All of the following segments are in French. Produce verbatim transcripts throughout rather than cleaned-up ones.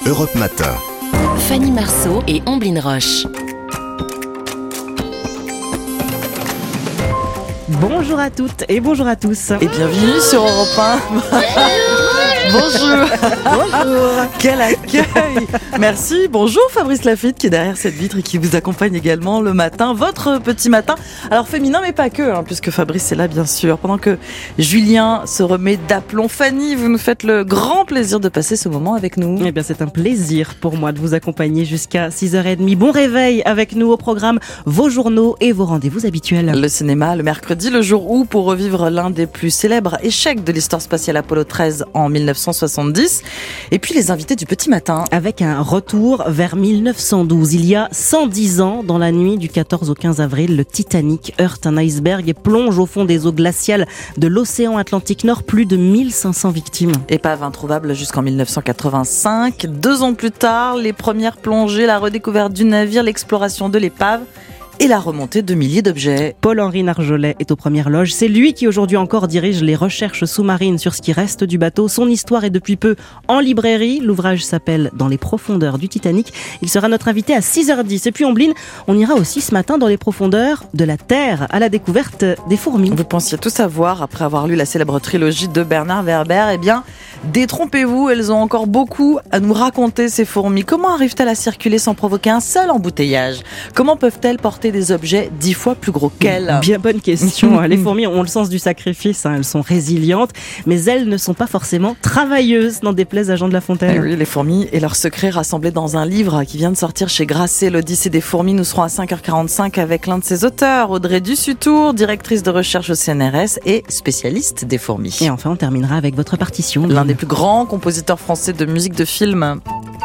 Europe Matin. Fanny Marceau et Omblin Roche. Bonjour à toutes et bonjour à tous. Et bienvenue sur Europe un. Bonjour. Bonjour. Quel accueil. Merci. Bonjour Fabrice Lafitte qui est derrière cette vitre et qui vous accompagne également le matin, votre petit matin. Alors féminin mais pas que, hein, puisque Fabrice est là bien sûr. Pendant que Julien se remet d'aplomb, Fanny, vous nous faites le grand plaisir de passer ce moment avec nous. Eh bien c'est un plaisir pour moi de vous accompagner jusqu'à six heures trente. Bon réveil avec nous au programme, vos journaux et vos rendez-vous habituels. Le cinéma le mercredi, le jour où pour revivre l'un des plus célèbres échecs de l'histoire spatiale Apollo treize en mille neuf cent soixante-dix. Et puis les invités du petit matin. Avec un retour vers mille neuf cent douze. Il y a cent dix ans, dans la nuit du quatorze au quinze avril, le Titanic heurte un iceberg et plonge au fond des eaux glaciales de l'océan Atlantique Nord. Plus de mille cinq cents victimes. Épave introuvable jusqu'en mille neuf cent quatre-vingt-cinq. Deux ans plus tard, les premières plongées, la redécouverte du navire, l'exploration de l'épave et la remontée de milliers d'objets. Paul-Henri Narjolet est aux premières loges. C'est lui qui aujourd'hui encore dirige les recherches sous-marines sur ce qui reste du bateau. Son histoire est depuis peu en librairie. L'ouvrage s'appelle « Dans les profondeurs du Titanic ». Il sera notre invité à six heures dix. Et puis Omblin, on ira aussi ce matin dans les profondeurs de la Terre, à la découverte des fourmis. Vous pensiez tout savoir après avoir lu la célèbre trilogie de Bernard Werber. Eh bien, détrompez-vous, elles ont encore beaucoup à nous raconter, ces fourmis. Comment arrivent-elles à circuler sans provoquer un seul embouteillage ? Comment peuvent-elles porter des objets dix fois plus gros qu'elles ? Bien bonne question. Les fourmis ont le sens du sacrifice, hein. Elles sont résilientes, mais elles ne sont pas forcément travailleuses, n'en déplaise à Jean de La Fontaine. Eh oui, les fourmis et leurs secrets rassemblés dans un livre qui vient de sortir chez Grasset, l'Odyssée des fourmis. Nous serons à cinq heures quarante-cinq avec l'un de ses auteurs, Audrey Dussutour, directrice de recherche au C N R S et spécialiste des fourmis. Et enfin, on terminera avec votre partition. L'un des plus grands compositeurs français de musique de film.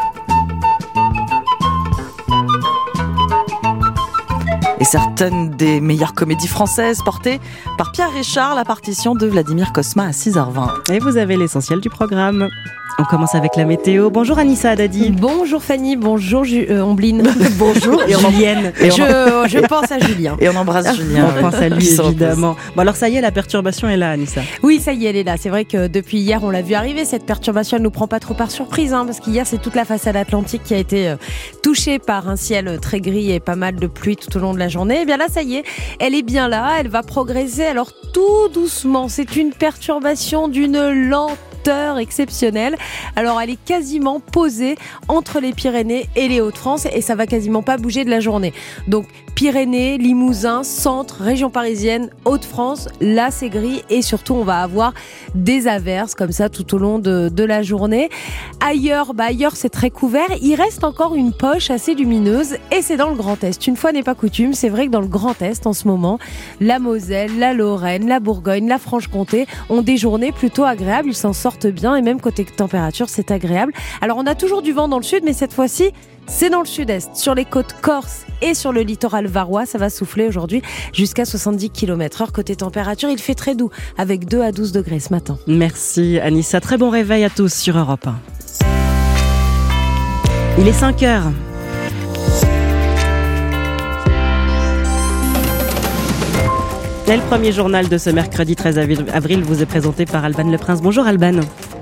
Et certaines des meilleures comédies françaises portées par Pierre Richard, la partition de Vladimir Cosma à six heures vingt. Et vous avez l'essentiel du programme. On commence avec la météo. Bonjour Anissa Haddadi. Bonjour Fanny, bonjour Ju- euh, Omblin. Bonjour et Julienne. Et je, je pense à Julien. Et on embrasse Julien. On pense à lui évidemment. Bon alors ça y est, la perturbation est là, Anissa. Oui, ça y est, elle est là. C'est vrai que depuis hier, on l'a vu arriver. Cette perturbation, elle nous prend pas trop par surprise, hein, parce qu'hier, c'est toute la façade atlantique qui a été euh, touchée par un ciel très gris et pas mal de pluie tout au long de la journée. Et bien là, ça y est, elle est bien là. Elle va progresser. Alors tout doucement. C'est une perturbation d'une lenteur exceptionnelle. Alors elle est quasiment posée entre les Pyrénées et les Hauts-de-France et ça va quasiment pas bouger de la journée. Donc Pyrénées, Limousin, Centre, région parisienne, Hauts-de-France, là c'est gris et surtout on va avoir des averses comme ça tout au long de, de la journée. Ailleurs, bah ailleurs c'est très couvert. Il reste encore une poche assez lumineuse et c'est dans le Grand Est. Une fois n'est pas coutume, c'est vrai que dans le Grand Est en ce moment, la Moselle, la Lorraine, la Bourgogne, la Franche-Comté ont des journées plutôt agréables. Ils s'en sortent bien et même côté température c'est agréable. Alors on a toujours du vent dans le sud mais cette fois-ci c'est dans le sud-est, sur les côtes corse et sur le littoral varois. Ça va souffler aujourd'hui jusqu'à soixante-dix kilomètres heure. Côté température, il fait très doux avec deux à douze degrés ce matin. Merci Anissa, très bon réveil à tous sur Europe un. Il est cinq heures. Et le premier journal de ce mercredi treize avril vous est présenté par Alban Le Prince. Bonjour Alban.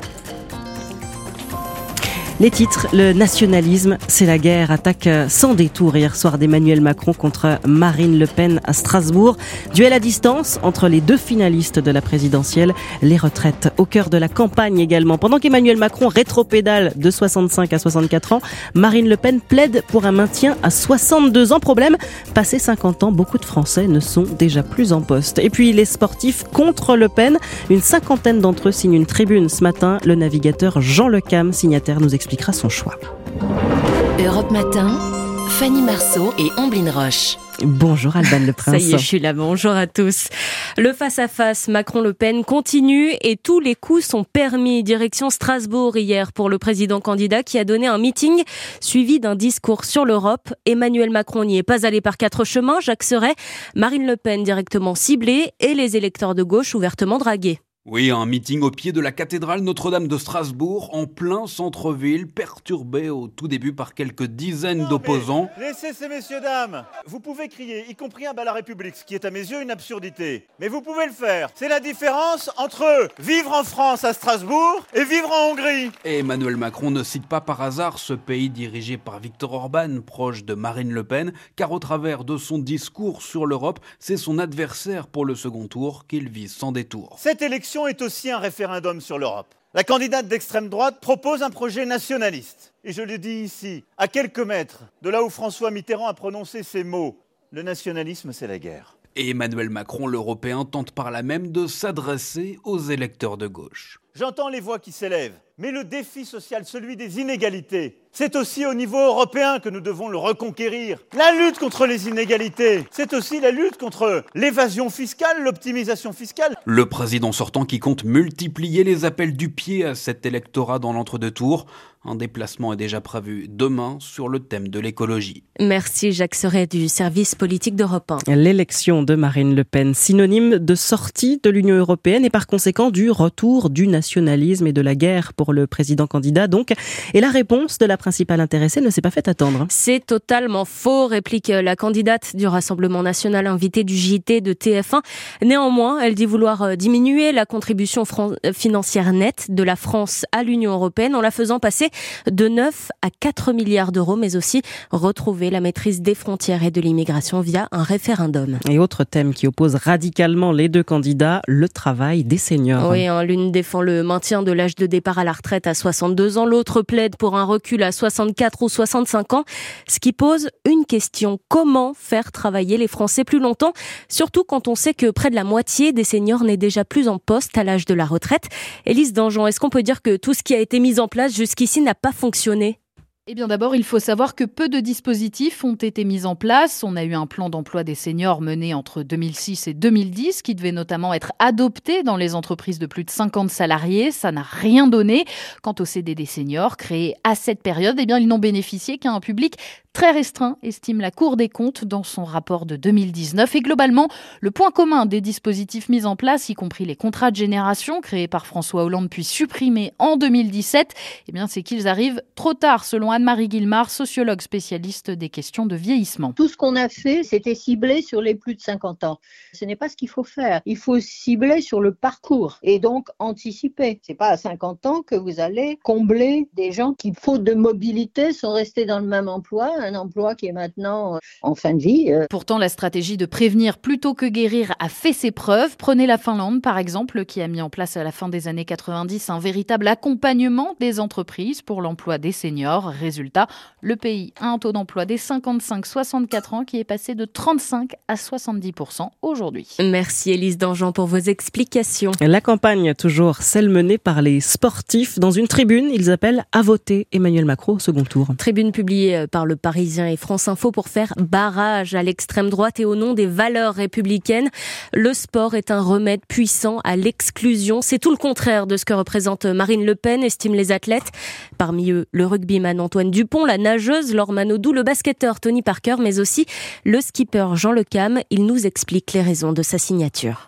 Les titres, le nationalisme, c'est la guerre. Attaque sans détour hier soir d'Emmanuel Macron contre Marine Le Pen à Strasbourg. Duel à distance entre les deux finalistes de la présidentielle. Les retraites au cœur de la campagne également. Pendant qu'Emmanuel Macron rétropédale de soixante-cinq à soixante-quatre ans, Marine Le Pen plaide pour un maintien à soixante-deux ans. Problème, passé cinquante ans, beaucoup de Français ne sont déjà plus en poste. Et puis les sportifs contre Le Pen, une cinquantaine d'entre eux signent une tribune ce matin. Le navigateur Jean Le Cam, signataire, nous explique expliquera son choix. Europe Matin, Fanny Marceau et Omblin Roche. Bonjour Alban Le Prince. Ça y est, je suis là. Bonjour à tous. Le face-à-face Macron-Le Pen continue et tous les coups sont permis. Direction Strasbourg hier pour le président candidat qui a donné un meeting suivi d'un discours sur l'Europe. Emmanuel Macron n'y est pas allé par quatre chemins. Jacques Serret, Marine Le Pen directement ciblée et les électeurs de gauche ouvertement dragués. Oui, un meeting au pied de la cathédrale Notre-Dame de Strasbourg, en plein centre-ville, perturbé au tout début par quelques dizaines non, d'opposants. Laissez ces messieurs dames. Vous pouvez crier, y compris un bas la République, ce qui est à mes yeux une absurdité. Mais vous pouvez le faire. C'est la différence entre vivre en France à Strasbourg et vivre en Hongrie. Et Emmanuel Macron ne cite pas par hasard ce pays dirigé par Viktor Orban, proche de Marine Le Pen, car au travers de son discours sur l'Europe, c'est son adversaire pour le second tour qu'il vise sans détour. Cette élection est aussi un référendum sur l'Europe. La candidate d'extrême droite propose un projet nationaliste. Et je le dis ici, à quelques mètres de là où François Mitterrand a prononcé ces mots. Le nationalisme, c'est la guerre. Et Emmanuel Macron, l'Européen, tente par là même de s'adresser aux électeurs de gauche. J'entends les voix qui s'élèvent, mais le défi social, celui des inégalités, c'est aussi au niveau européen que nous devons le reconquérir. La lutte contre les inégalités, c'est aussi la lutte contre l'évasion fiscale, l'optimisation fiscale. Le président sortant qui compte multiplier les appels du pied à cet électorat dans l'entre-deux tours. Un déplacement est déjà prévu demain sur le thème de l'écologie. Merci Jacques Serret du service politique d'Europe un. L'élection de Marine Le Pen, synonyme de sortie de l'Union européenne et par conséquent du retour du nationalisme et de la guerre pour le président candidat donc. Et la réponse de la principale intéressée ne s'est pas fait attendre. C'est totalement faux, réplique la candidate du Rassemblement national invitée du J T de T F un. Néanmoins, elle dit vouloir diminuer la contribution financière nette de la France à l'Union européenne en la faisant passer de neuf à quatre milliards d'euros, mais aussi retrouver la maîtrise des frontières et de l'immigration via un référendum. Et autre thème qui oppose radicalement les deux candidats, le travail des seniors. Oui, hein, l'une défend le maintien de l'âge de départ à la retraite à soixante-deux ans, l'autre plaide pour un recul à soixante-quatre ou soixante-cinq ans, ce qui pose une question. Comment faire travailler les Français plus longtemps? Surtout quand on sait que près de la moitié des seniors n'est déjà plus en poste à l'âge de la retraite. Élise Dangean, est-ce qu'on peut dire que tout ce qui a été mis en place jusqu'ici n'a pas fonctionné? Eh bien d'abord, il faut savoir que peu de dispositifs ont été mis en place. On a eu un plan d'emploi des seniors mené entre deux mille six et deux mille dix qui devait notamment être adopté dans les entreprises de plus de cinquante salariés. Ça n'a rien donné. Quant au C D D seniors créés à cette période, eh bien ils n'ont bénéficié qu'à un public très restreint, estime la Cour des comptes dans son rapport de deux mille dix-neuf. Et globalement, le point commun des dispositifs mis en place, y compris les contrats de génération créés par François Hollande puis supprimés en deux mille dix-sept, eh bien c'est qu'ils arrivent trop tard, selon Anne-Marie Guillemard, sociologue spécialiste des questions de vieillissement. Tout ce qu'on a fait, c'était ciblé sur les plus de cinquante ans. Ce n'est pas ce qu'il faut faire. Il faut cibler sur le parcours et donc anticiper. C'est pas à cinquante ans que vous allez combler des gens qui, faute de mobilité, sont restés dans le même emploi, un emploi qui est maintenant en fin de vie. Pourtant, la stratégie de prévenir plutôt que guérir a fait ses preuves. Prenez la Finlande, par exemple, qui a mis en place à la fin des années quatre-vingt-dix un véritable accompagnement des entreprises pour l'emploi des seniors. Résultat, le pays a un taux d'emploi des cinquante-cinq à soixante-quatre ans qui est passé de trente-cinq à soixante-dix pour cent aujourd'hui. Merci Élise Dangean pour vos explications. La campagne, toujours celle menée par les sportifs. Dans une tribune, ils appellent à voter Emmanuel Macron au second tour. Tribune publiée par le Parisien et France Info pour faire barrage à l'extrême droite et au nom des valeurs républicaines. Le sport est un remède puissant à l'exclusion. C'est tout le contraire de ce que représente Marine Le Pen, estiment les athlètes. Parmi eux, le rugbyman Antoine Dupont, la nageuse Laure Manodou, le basketteur Tony Parker, mais aussi le skipper Jean Le Cam. Il nous explique les raisons de sa signature.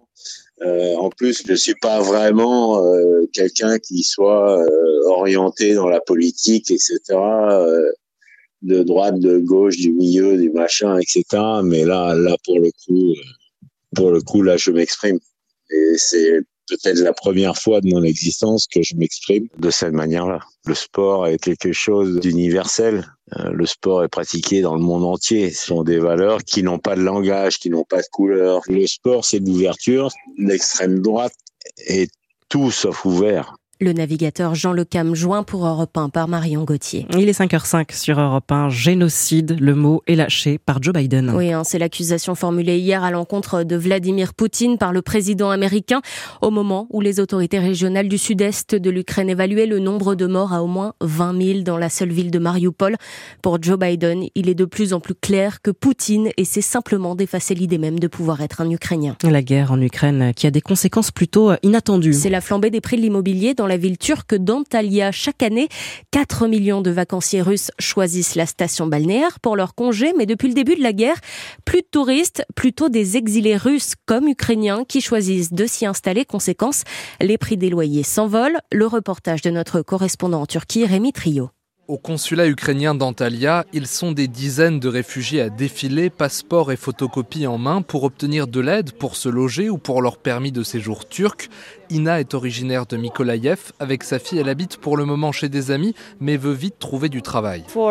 Euh, en plus, je suis pas vraiment euh, quelqu'un qui soit euh, orienté dans la politique, et cetera. Euh, de droite, de gauche, du milieu, du machin, et cetera. Mais là, là pour le coup, pour le coup, là, je m'exprime. Et c'est peut-être la première fois de mon existence que je m'exprime de cette manière-là. Le sport est quelque chose d'universel. Le sport est pratiqué dans le monde entier. Ce sont des valeurs qui n'ont pas de langage, qui n'ont pas de couleur. Le sport, c'est l'ouverture. L'extrême droite est tout sauf ouvert. Le navigateur Jean Le Cam, joint pour Europe un par Marion Gauthier. Il est cinq heures cinq sur Europe un. Génocide, le mot est lâché par Joe Biden. Oui, hein, c'est l'accusation formulée hier à l'encontre de Vladimir Poutine par le président américain, au moment où les autorités régionales du sud-est de l'Ukraine évaluaient le nombre de morts à au moins vingt mille dans la seule ville de Mariupol. Pour Joe Biden, il est de plus en plus clair que Poutine essaie simplement d'effacer l'idée même de pouvoir être un Ukrainien. La guerre en Ukraine qui a des conséquences plutôt inattendues. C'est la flambée des prix de l'immobilier dans la la ville turque d'Antalya. Chaque année, quatre millions de vacanciers russes choisissent la station balnéaire pour leur congé, mais depuis le début de la guerre, plus de touristes, plutôt des exilés russes comme ukrainiens qui choisissent de s'y installer. Conséquence, les prix des loyers s'envolent. Le reportage de notre correspondant en Turquie, Rémi Trio. Au consulat ukrainien d'Antalya, ils sont des dizaines de réfugiés à défiler, passeports et photocopies en main pour obtenir de l'aide pour se loger ou pour leur permis de séjour turc. Ina est originaire de Mykolaïev. Avec sa fille, elle habite pour le moment chez des amis, mais veut vite trouver du travail. Pour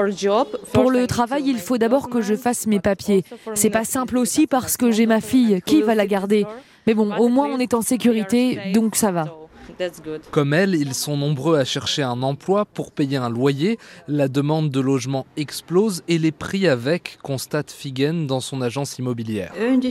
le travail, il faut d'abord que je fasse mes papiers. C'est pas simple aussi parce que j'ai ma fille. Qui va la garder ? Mais bon, au moins on est en sécurité, donc ça va. Comme elle, ils sont nombreux à chercher un emploi pour payer un loyer. La demande de logement explose et les prix avec, constate Figen dans son agence immobilière.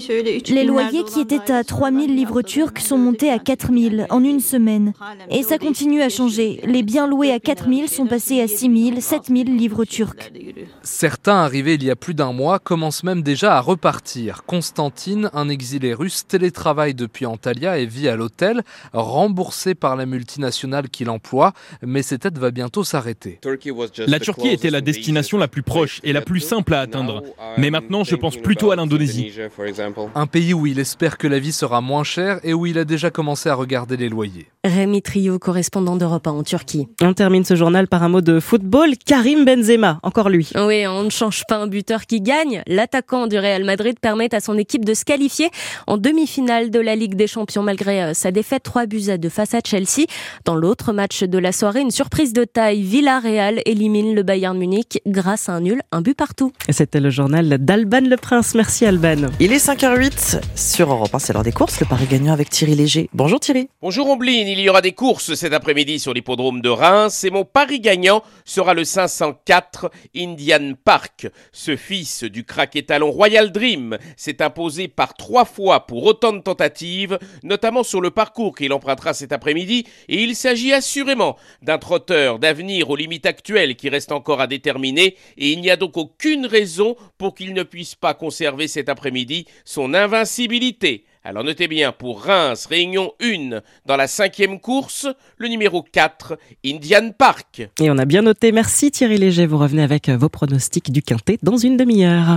Les loyers qui étaient à trois mille livres turcs sont montés à quatre mille en une semaine. Et ça continue à changer. Les biens loués à quatre mille sont passés à six mille, sept mille livres turcs. Certains arrivés il y a plus d'un mois commencent même déjà à repartir. Constantine, un exilé russe, télétravaille depuis Antalya et vit à l'hôtel, remboursé par la multinationale qui l'emploie, mais cette aide va bientôt s'arrêter. La Turquie était la destination la plus proche et la plus simple à atteindre. Mais maintenant, je pense plutôt à l'Indonésie. Un pays où il espère que la vie sera moins chère et où il a déjà commencé à regarder les loyers. Rémi Trio, correspondant d'Europe un en Turquie. On termine ce journal par un mot de football. Karim Benzema, encore lui. Oui, on ne change pas un buteur qui gagne. L'attaquant du Real Madrid permet à son équipe de se qualifier en demi-finale de la Ligue des Champions malgré sa défaite trois buts à deux face à Chelsea. Dans l'autre match de la soirée, une surprise de taille. Villarreal élimine le Bayern Munich grâce à un nul, un but partout. Et c'était le journal d'Alban Le Prince. Merci Alban. Il est cinq heures huit sur Europe un, c'est l'heure des courses. Le Paris gagnant avec Thierry Léger. Bonjour Thierry. Bonjour Ombline, il y aura des courses cet après-midi sur l'hippodrome de Reims et mon pari gagnant sera le cinq cent quatre Indian Park. Ce fils du crack étalon Royal Dream s'est imposé par trois fois pour autant de tentatives, notamment sur le parcours qu'il empruntera cet après-midi, et il s'agit assurément d'un trotteur d'avenir aux limites actuelles qui reste encore à déterminer, et il n'y a donc aucune raison pour qu'il ne puisse pas conserver cet après-midi son invincibilité. Alors notez bien, pour Reims, Réunion un, dans la cinquième course, le numéro quatre, Indian Park. Et on a bien noté, merci Thierry Léger, vous revenez avec vos pronostics du Quintet dans une demi-heure.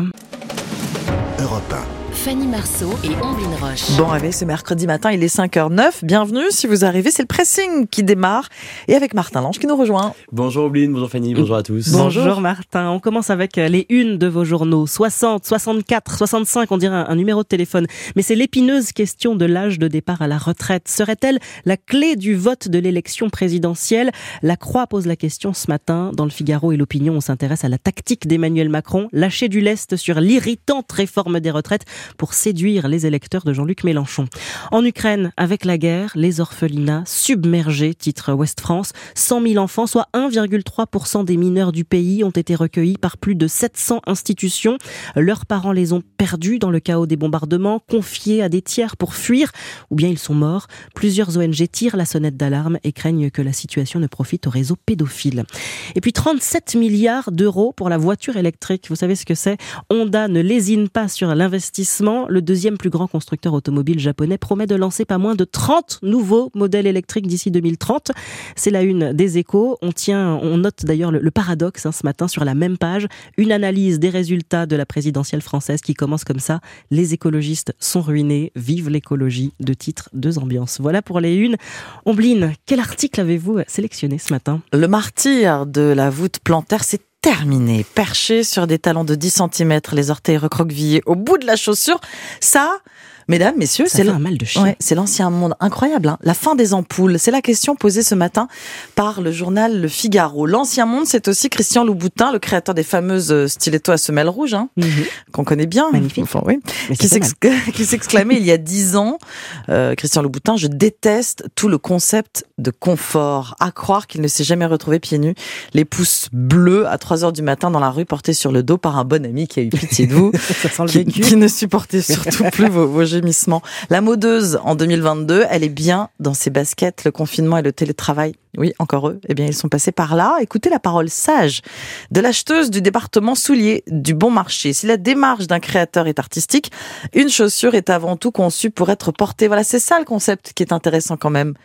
Europe un. Fanny Marceau et Omblin Roche. Bon réveil ce mercredi matin, il est cinq heures neuf. Bienvenue si vous arrivez, c'est le pressing qui démarre. Et avec Martin Lange qui nous rejoint. Bonjour Omblin, bonjour Fanny, bonjour à tous. Bonjour. bonjour Martin, on commence avec les unes de vos journaux. soixante, soixante-quatre, soixante-cinq, on dirait un, un numéro de téléphone. Mais c'est l'épineuse question de l'âge de départ à la retraite. Serait-elle la clé du vote de l'élection présidentielle ? La Croix pose la question ce matin. Dans le Figaro et l'Opinion, on s'intéresse à la tactique d'Emmanuel Macron. Lâcher du lest sur l'irritante réforme des retraites pour séduire les électeurs de Jean-Luc Mélenchon. En Ukraine, avec la guerre, les orphelinats submergés, titre Ouest France. cent mille enfants, soit un virgule trois pour cent des mineurs du pays, ont été recueillis par plus de sept cents institutions. Leurs parents les ont perdus dans le chaos des bombardements, confiés à des tiers pour fuir, ou bien ils sont morts. Plusieurs O N G tirent la sonnette d'alarme et craignent que la situation ne profite au réseau pédophile. Et puis trente-sept milliards d'euros pour la voiture électrique. Vous savez ce que c'est ? Honda ne lésine pas sur l'investissement. Le deuxième plus grand constructeur automobile japonais promet de lancer pas moins de trente nouveaux modèles électriques d'ici deux mille trente. C'est la une des Échos. On tient, on note d'ailleurs le, le paradoxe hein, ce matin sur la même page. Une analyse des résultats de la présidentielle française qui commence comme ça. Les écologistes sont ruinés. Vive l'écologie. Deux titres, deux ambiances. Voilà pour les unes. Ombline, quel article avez-vous sélectionné ce matin ? Le martyr de la voûte plantaire, c'est terminé. Perché sur des talons de dix centimètres, les orteils recroquevillés au bout de la chaussure. Ça, mesdames, messieurs, ça c'est fait le... un mal de chien. Ouais, c'est l'ancien monde. Incroyable, hein. La fin des ampoules. C'est la question posée ce matin par le journal Le Figaro. L'ancien monde, c'est aussi Christian Louboutin, le créateur des fameuses stilettos à semelle rouge, hein, mm-hmm. qu'on connaît bien. Magnifique. Enfin, oui. Qui, s'ex... qui s'exclamait il y a dix ans, euh, Christian Louboutin, je déteste tout le concept de confort. À croire qu'il ne s'est jamais retrouvé pieds nus, les pouces bleus à trois heures du matin dans la rue, portés sur le dos par un bon ami qui a eu pitié de vous, ça sent le qui, vécu. qui ne supportait surtout plus vos, vos gémissements. La modeuse, en deux mille vingt-deux, elle est bien dans ses baskets, le confinement et le télétravail. Oui, encore eux, eh bien, ils sont passés par là. Écoutez la parole sage de l'acheteuse du département souliers du Bon Marché. Si la démarche d'un créateur est artistique, une chaussure est avant tout conçue pour être portée. Voilà, c'est ça le concept qui est intéressant quand même.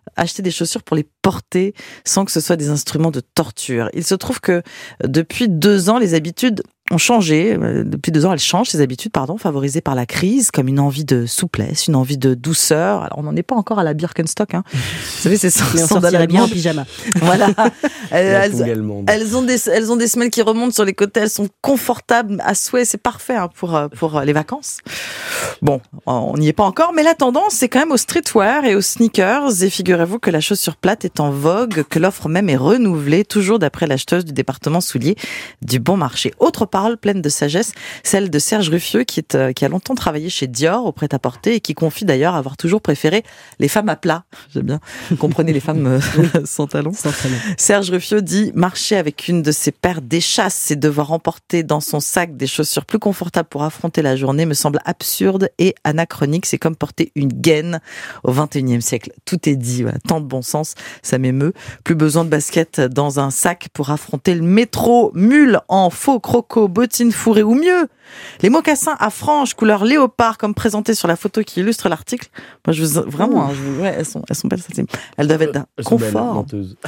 acheter des chaussures pour les porter sans que ce soit des instruments de torture. Il se trouve que depuis deux ans, les habitudes ont changé. Depuis deux ans, elles changent, ces habitudes, pardon, favorisées par la crise, comme une envie de souplesse, une envie de douceur. Alors, on n'en est pas encore à la Birkenstock, hein. Vous savez, c'est sans, Mais on sandales sortirait bien en allemandes. pyjama. Voilà. Elles, La elles, allemande. elles ont des, elles ont des semelles qui remontent sur les côtés. Elles sont confortables à souhait. C'est parfait, hein, pour, pour les vacances. Bon, on n'y est pas encore, mais la tendance, c'est quand même au streetwear et aux sneakers. Et figurez-vous que la chaussure plate est en vogue, que l'offre même est renouvelée, toujours d'après l'acheteuse du département souliers du Bon Marché. Autre parole pleine de sagesse, celle de Serge Ruffieux, qui, est, qui a longtemps travaillé chez Dior, au prêt-à-porter, et qui confie d'ailleurs avoir toujours préféré les femmes à plat. J'aime bien. Comprenez les femmes euh, sans talons. Sans talons. Serge Ruffieux dit « Marcher avec une de ses paires d'échasses, c'est devoir emporter dans son sac des chaussures plus confortables pour affronter la journée, me semble absurde et anachronique. C'est comme porter une gaine au vingt et unième siècle. » Tout est dit, voilà. Tant de bon sens, ça m'émeut. Plus besoin de baskets dans un sac pour affronter le métro. Mule en faux croco, bottines fourrées ou mieux, les mocassins à franges couleur léopard comme présenté sur la photo qui illustre l'article. Moi, je vous, vraiment, hein, je, ouais, elles sont, elles sont belles, ça, elles doivent être d'un confort.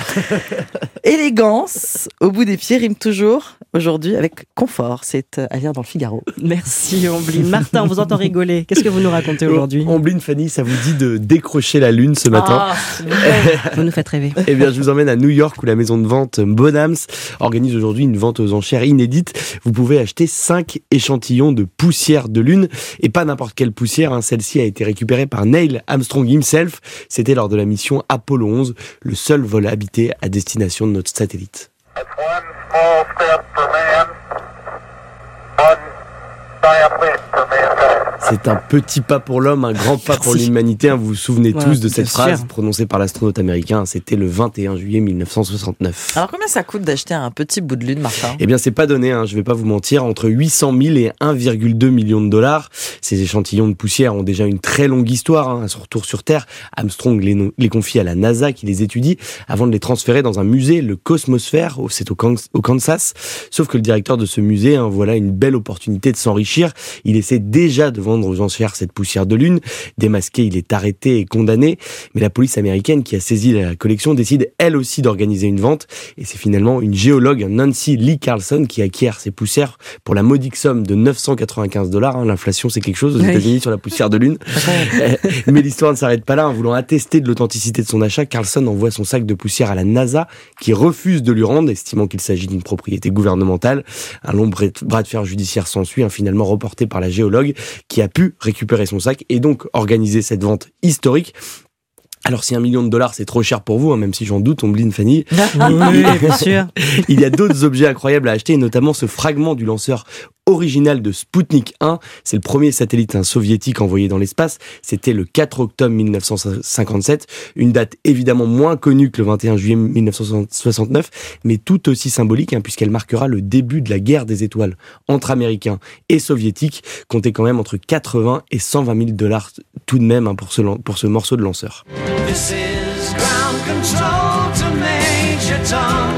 Élégance, au bout des pieds, rime toujours aujourd'hui avec confort. C'est à lire dans le Figaro. Merci, Ombline. Martin, on vous entend rigoler. Qu'est-ce que vous nous racontez aujourd'hui? Ombline, Fanny, ça vous dit de décrocher la lune ce matin? Ah, vous nous faites rêver. Eh bien, je vous emmène à New York où la maison de vente Bonhams organise aujourd'hui une vente aux enchères inédite. Vous pouvez acheter cinq échantillons de poussière de lune, et pas n'importe quelle poussière, hein. Celle-ci a été récupérée par Neil Armstrong himself. C'était lors de la mission Apollo onze, le seul vol habité à destination de notre satellite. C'est un petit pas pour l'homme, un grand pas pour l'humanité. Vous vous souvenez Ouais, tous de cette bien phrase sûr. prononcée par l'astronaute américain. C'était le vingt et un juillet mille neuf cent soixante-neuf. Alors, combien ça coûte d'acheter un petit bout de lune, Martin? Eh bien, c'est pas donné, hein, je vais pas vous mentir, entre huit cent mille et un virgule deux millions de dollars. Ces échantillons de poussière ont déjà une très longue histoire, hein. À son retour sur Terre, Armstrong les, no- les confie à la NASA qui les étudie avant de les transférer dans un musée, le Cosmosphère, au- c'est au, Kan- au Kansas. Sauf que le directeur de ce musée, hein, voilà une belle opportunité de s'enrichir. Il essaie déjà de vendre aux enchères cette poussière de lune. Démasqué, il est arrêté et condamné. Mais la police américaine qui a saisi la collection décide elle aussi d'organiser une vente. Et c'est finalement une géologue, Nancy Lee Carlson, qui acquiert ces poussières pour la modique somme de neuf cent quatre-vingt-quinze dollars. Hein. L'inflation, c'est quelque chose aux Oui. États-Unis sur la poussière de lune. Mais l'histoire ne s'arrête pas là. En voulant attester de l'authenticité de son achat, Carlson envoie son sac de poussière à la NASA, qui refuse de lui rendre, estimant qu'il s'agit d'une propriété gouvernementale. Un long bras de fer judiciaire s'ensuit, hein, finalement reporté par la géologue, qui a pu récupérer son sac et donc organiser cette vente historique. Alors si un million de dollars c'est trop cher pour vous, hein, même si j'en doute, Ombline, Fanny, Oui, bien sûr. il y a d'autres objets incroyables à acheter, et notamment ce fragment du lanceur original de Sputnik un. C'est le premier satellite hein, soviétique envoyé dans l'espace. C'était le quatre octobre mille neuf cent cinquante-sept. Une date évidemment moins connue que le vingt et un juillet mille neuf cent soixante-neuf, mais tout aussi symbolique, hein, puisqu'elle marquera le début de la guerre des étoiles entre Américains et Soviétiques. Comptez quand même entre quatre-vingts et cent vingt mille dollars tout de même hein, pour, ce, pour ce morceau de lanceur. This is ground control to Major Tom.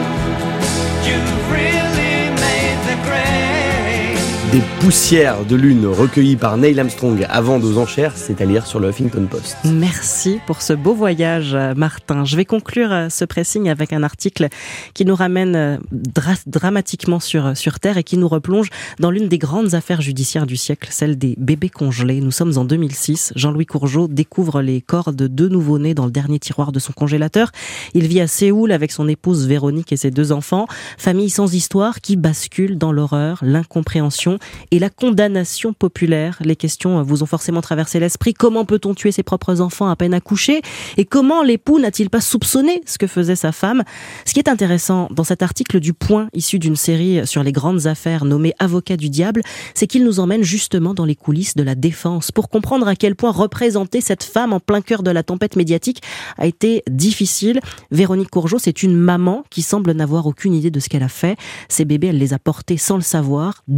You've really made the grade. Des poussières de lune recueillies par Neil Armstrong à vendre aux enchères, c'est à lire sur le Huffington Post. Merci pour ce beau voyage, Martin. Je vais conclure ce pressing avec un article qui nous ramène dra- dramatiquement sur, sur Terre et qui nous replonge dans l'une des grandes affaires judiciaires du siècle, celle des bébés congelés. Nous sommes en deux mille six. Jean-Louis Courgeot découvre les corps de deux nouveau-nés dans le dernier tiroir de son congélateur. Il vit à Séoul avec son épouse Véronique et ses deux enfants. Famille sans histoire qui bascule dans l'horreur, l'incompréhension et la condamnation populaire. Les questions vous ont forcément traversé l'esprit. Comment peut-on tuer ses propres enfants à peine accouchés? Et comment l'époux n'a-t-il pas soupçonné ce que faisait sa femme? Ce qui est intéressant dans cet article du Point, issu d'une série sur les grandes affaires nommée Avocat du diable, c'est qu'il nous emmène justement dans les coulisses de la défense pour comprendre à quel point représenter cette femme en plein cœur de la tempête médiatique a été difficile. Véronique Courgeot, c'est une maman qui semble n'avoir aucune idée de ce qu'elle a fait. Ses bébés, elle les a portés sans le savoir. Déni de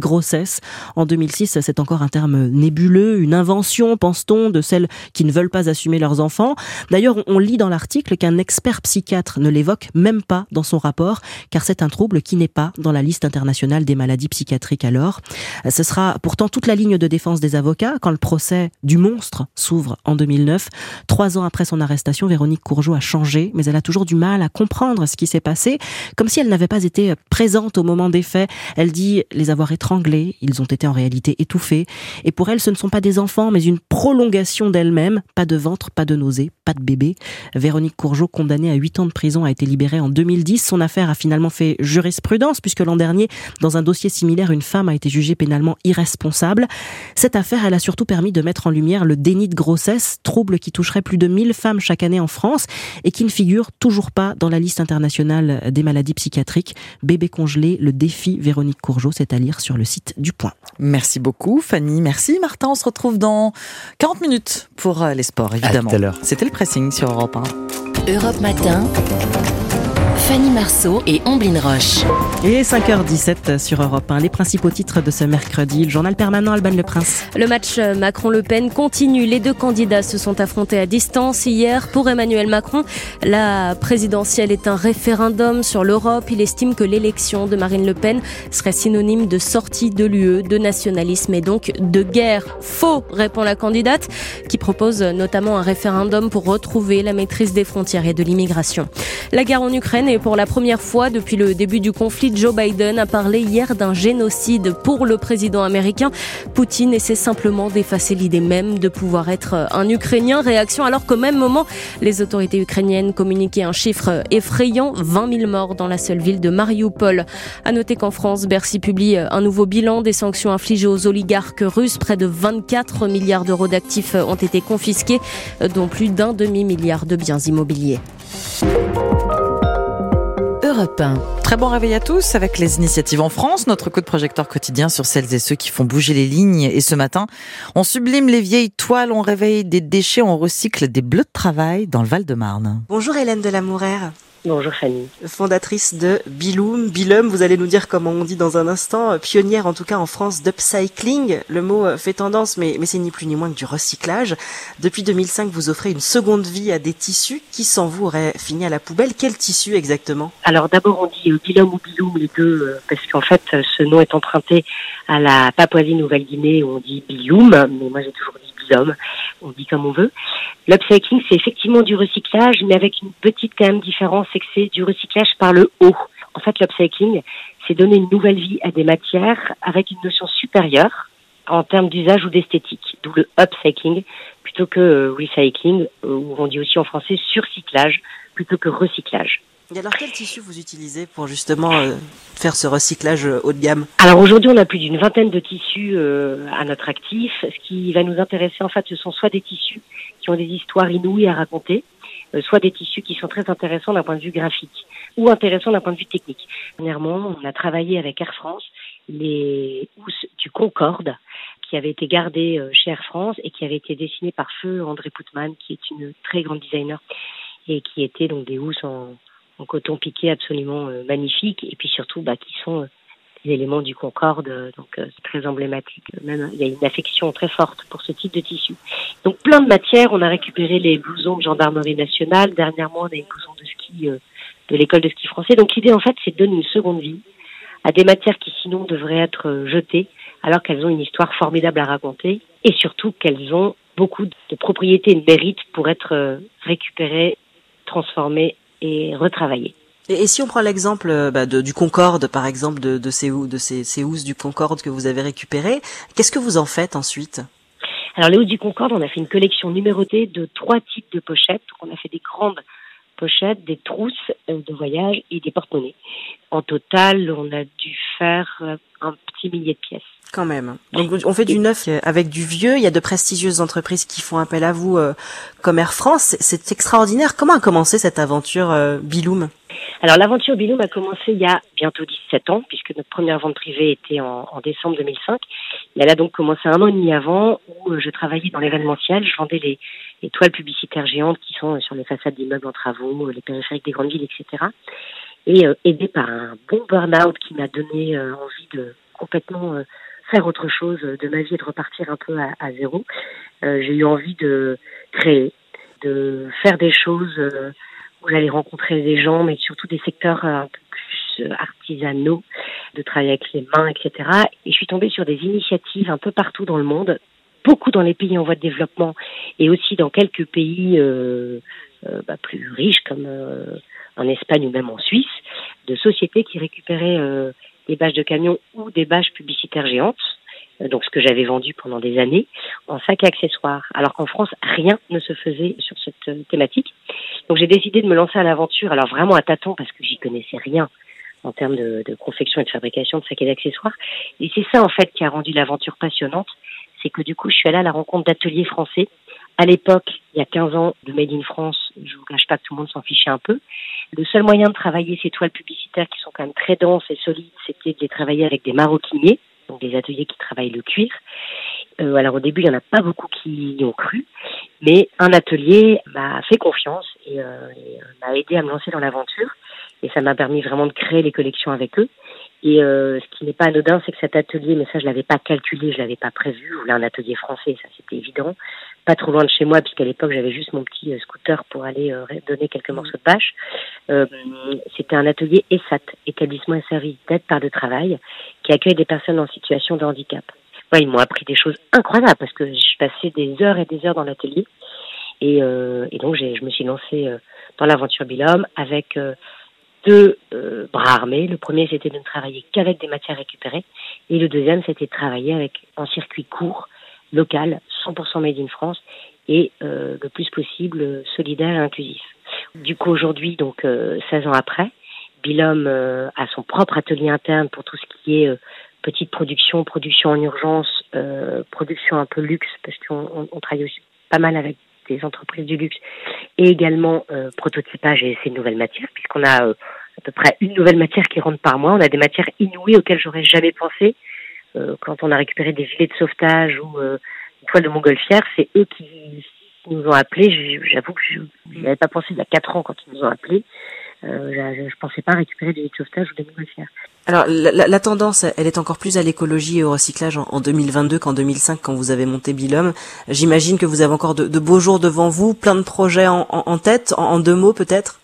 grossesse. En deux mille six, c'est encore un terme nébuleux, une invention, pense-t-on, de celles qui ne veulent pas assumer leurs enfants. D'ailleurs, on lit dans l'article qu'un expert psychiatre ne l'évoque même pas dans son rapport, car c'est un trouble qui n'est pas dans la liste internationale des maladies psychiatriques alors. Ce sera pourtant toute la ligne de défense des avocats quand le procès du monstre s'ouvre en deux mille neuf. Trois ans après son arrestation, Véronique Courgeot a changé, mais elle a toujours du mal à comprendre ce qui s'est passé, comme si elle n'avait pas été présente au moment des faits. Elle dit les avoir étranglés, ils ont été en réalité étouffés. Et pour elle, ce ne sont pas des enfants, mais une prolongation d'elle-même. Pas de ventre, pas de nausée, pas de bébé. Véronique Courgeot, condamnée à huit ans de prison, a été libérée en deux mille dix. Son affaire a finalement fait jurisprudence, puisque l'an dernier, dans un dossier similaire, une femme a été jugée pénalement irresponsable. Cette affaire, elle a surtout permis de mettre en lumière le déni de grossesse, trouble qui toucherait plus de mille femmes chaque année en France et qui ne figure toujours pas dans la liste internationale des maladies psychiatriques. Bébé congelé, le défi Véronique Courgeot, c'est à lire sur le site du Point. Merci beaucoup Fanny, merci Martin, on se retrouve dans quarante minutes pour les sports évidemment. À tout à l'heure. C'était le pressing sur Europe un. Europe Matin, Fanny Marceau et Omblin Roche. Et cinq heures dix-sept sur Europe un, les principaux titres de ce mercredi, le journal permanent Alban Le Prince. Le match Macron-Le Pen continue. Les deux candidats se sont affrontés à distance hier. Pour Emmanuel Macron, la présidentielle est un référendum sur l'Europe. Il estime que l'élection de Marine Le Pen serait synonyme de sortie de l'U E, de nationalisme et donc de guerre. Faux, répond la candidate, qui propose notamment un référendum pour retrouver la maîtrise des frontières et de l'immigration. La guerre en Ukraine est pour la première fois depuis le début du conflit. Joe Biden a parlé hier d'un génocide pour le président américain. Poutine essaie simplement d'effacer l'idée même de pouvoir être un Ukrainien. Réaction alors qu'au même moment, les autorités ukrainiennes communiquaient un chiffre effrayant, vingt mille morts dans la seule ville de Mariupol. À noter qu'en France, Bercy publie un nouveau bilan des sanctions infligées aux oligarques russes. Près de vingt-quatre milliards d'euros d'actifs ont été confisqués, dont plus d'un demi-milliard de biens immobiliers. Europe un. Très bon réveil à tous avec les initiatives en France, notre coup de projecteur quotidien sur celles et ceux qui font bouger les lignes. Et ce matin, on sublime les vieilles toiles, on réveille des déchets, on recycle des bleus de travail dans le Val-de-Marne. Bonjour Hélène de la Mouraire. Bonjour Fanny. Fondatrice de Biloom. Bilum, vous allez nous dire comment on dit dans un instant, pionnière en tout cas en France d'upcycling. Le mot fait tendance, mais, mais c'est ni plus ni moins que du recyclage. Depuis deux mille cinq, vous offrez une seconde vie à des tissus qui sans vous auraient fini à la poubelle. Quel tissu exactement? Alors d'abord on dit Bilum ou Biloum, les deux, euh, parce qu'en fait ce nom est emprunté à la Papouasie-Nouvelle-Guinée où on dit Biloum, mais moi j'ai toujours dit Bilum, on dit comme on veut. L'upcycling, c'est effectivement du recyclage, mais avec une petite quand même différence, c'est que c'est du recyclage par le haut. En fait, l'upcycling, c'est donner une nouvelle vie à des matières avec une notion supérieure en termes d'usage ou d'esthétique. D'où le upcycling plutôt que euh, recycling, ou on dit aussi en français surcyclage plutôt que recyclage. Et alors, quel tissu vous utilisez pour justement euh, faire ce recyclage euh, haut de gamme? Alors aujourd'hui, on a plus d'une vingtaine de tissus euh, à notre actif. Ce qui va nous intéresser, en fait, ce sont soit des tissus qui ont des histoires inouïes à raconter, euh, soit des tissus qui sont très intéressants d'un point de vue graphique ou intéressants d'un point de vue technique. Dernièrement, on a travaillé avec Air France les housses du Concorde qui avaient été gardées euh, chez Air France et qui avaient été dessinées par feu André Poutman, qui est une très grande designer, et qui étaient donc des housses en en coton piqué absolument euh, magnifique, et puis surtout bah, qui sont euh, des éléments du Concorde, euh, donc euh, c'est très emblématique. Même il y a une affection très forte pour ce type de tissu. Donc plein de matières, on a récupéré les blousons de gendarmerie nationale, dernièrement on a une blouson de ski euh, de l'école de ski français. Donc l'idée en fait c'est de donner une seconde vie à des matières qui sinon devraient être euh, jetées, alors qu'elles ont une histoire formidable à raconter, et surtout qu'elles ont beaucoup de propriétés et de mérite pour être euh, récupérées, transformées et retravailler. Et, et si on prend l'exemple bah, de, du Concorde, par exemple, de, de ces de ces, ces housses du Concorde que vous avez récupérées, qu'est-ce que vous en faites ensuite? Alors les housses du Concorde, on a fait une collection numérotée de trois types de pochettes. Donc, on a fait des grandes pochettes, des trousses de voyage et des porte-monnaies. En total, on a dû faire un petit millier de pièces. Quand même. Donc on fait du neuf avec du vieux. Il y a de prestigieuses entreprises qui font appel à vous, euh, comme Air France. C'est extraordinaire. Comment a commencé cette aventure euh, Biloom? Alors l'aventure Biloom a commencé il y a bientôt dix-sept ans, puisque notre première vente privée était en, en décembre deux mille cinq. Et elle a donc commencé un an et demi avant, où euh, je travaillais dans l'événementiel. Je vendais les, les toiles publicitaires géantes qui sont sur les façades d'immeubles en travaux, les périphériques des grandes villes, et cetera. Et euh, aidé par un bon burn-out qui m'a donné euh, envie de complètement euh, faire autre chose de ma vie et de repartir un peu à, à zéro. Euh, j'ai eu envie de créer, de faire des choses euh, où j'allais rencontrer des gens, mais surtout des secteurs euh, un peu plus euh, artisanaux, de travailler avec les mains, et cetera. Et je suis tombée sur des initiatives un peu partout dans le monde, beaucoup dans les pays en voie de développement et aussi dans quelques pays euh, euh, bah, plus riches comme euh, en Espagne ou même en Suisse, de sociétés qui récupéraient euh, des bâches de camions ou des bâches publicitaires géantes, euh, donc ce que j'avais vendu pendant des années, en sacs à accessoires, alors qu'en France, rien ne se faisait sur cette euh, thématique. Donc j'ai décidé de me lancer à l'aventure, alors vraiment à tâtons parce que j'y connaissais rien en termes de, de confection et de fabrication de sacs et d'accessoires. Et c'est ça en fait qui a rendu l'aventure passionnante, c'est que du coup je suis allée à la rencontre d'ateliers français. À l'époque, il y a quinze ans, de Made in France, je vous cache pas que tout le monde s'en fichait un peu. Le seul moyen de travailler ces toiles publicitaires qui sont quand même très denses et solides, c'était de les travailler avec des maroquiniers, donc des ateliers qui travaillent le cuir. Euh, alors au début, il y en a pas beaucoup qui y ont cru, mais un atelier m'a fait confiance et, euh, et m'a aidé à me lancer dans l'aventure. Et ça m'a permis vraiment de créer les collections avec eux. Et euh, ce qui n'est pas anodin, c'est que cet atelier, mais ça je l'avais pas calculé, je l'avais pas prévu, je voulais un atelier français, ça c'était évident, pas trop loin de chez moi, puisqu'à l'époque j'avais juste mon petit euh, scooter pour aller euh, donner quelques morceaux de bâche. Euh, c'était un atelier E S A T, établissement et service d'aide par le travail, qui accueille des personnes en situation de handicap. Ouais, ils m'ont appris des choses incroyables, parce que je passais des heures et des heures dans l'atelier, et, euh, et donc j'ai, je me suis lancée euh, dans l'aventure Bilhomme avec... Euh, deux euh, bras armés. Le premier, c'était de ne travailler qu'avec des matières récupérées. Et le deuxième, c'était de travailler avec un circuit court, local, cent pour cent made in France et euh, le plus possible euh, solidaire et inclusif. Du coup, aujourd'hui, donc euh, seize ans après, Bilhomme euh, a son propre atelier interne pour tout ce qui est euh, petite production, production en urgence, euh, production un peu luxe, parce qu'on on, on travaille aussi pas mal avec des entreprises du luxe, et également euh, prototypage et essai de nouvelles matières, puisqu'on a euh, à peu près une nouvelle matière qui rentre par mois. On a des matières inouïes auxquelles j'aurais jamais pensé. Euh, quand on a récupéré des gilets de sauvetage ou euh, une toile de montgolfière, c'est eux qui nous ont appelés. J'avoue que je n'y avais pas pensé il y a quatre ans quand ils nous ont appelés. Euh, je ne pensais pas récupérer des gilets de sauvetage ou des montgolfières. Alors, la, la tendance, elle est encore plus à l'écologie et au recyclage en, en deux mille vingt-deux qu'en deux mille cinq, quand vous avez monté Bilhomme. J'imagine que vous avez encore de, de beaux jours devant vous, plein de projets en, en, en tête, en, en deux mots peut-être.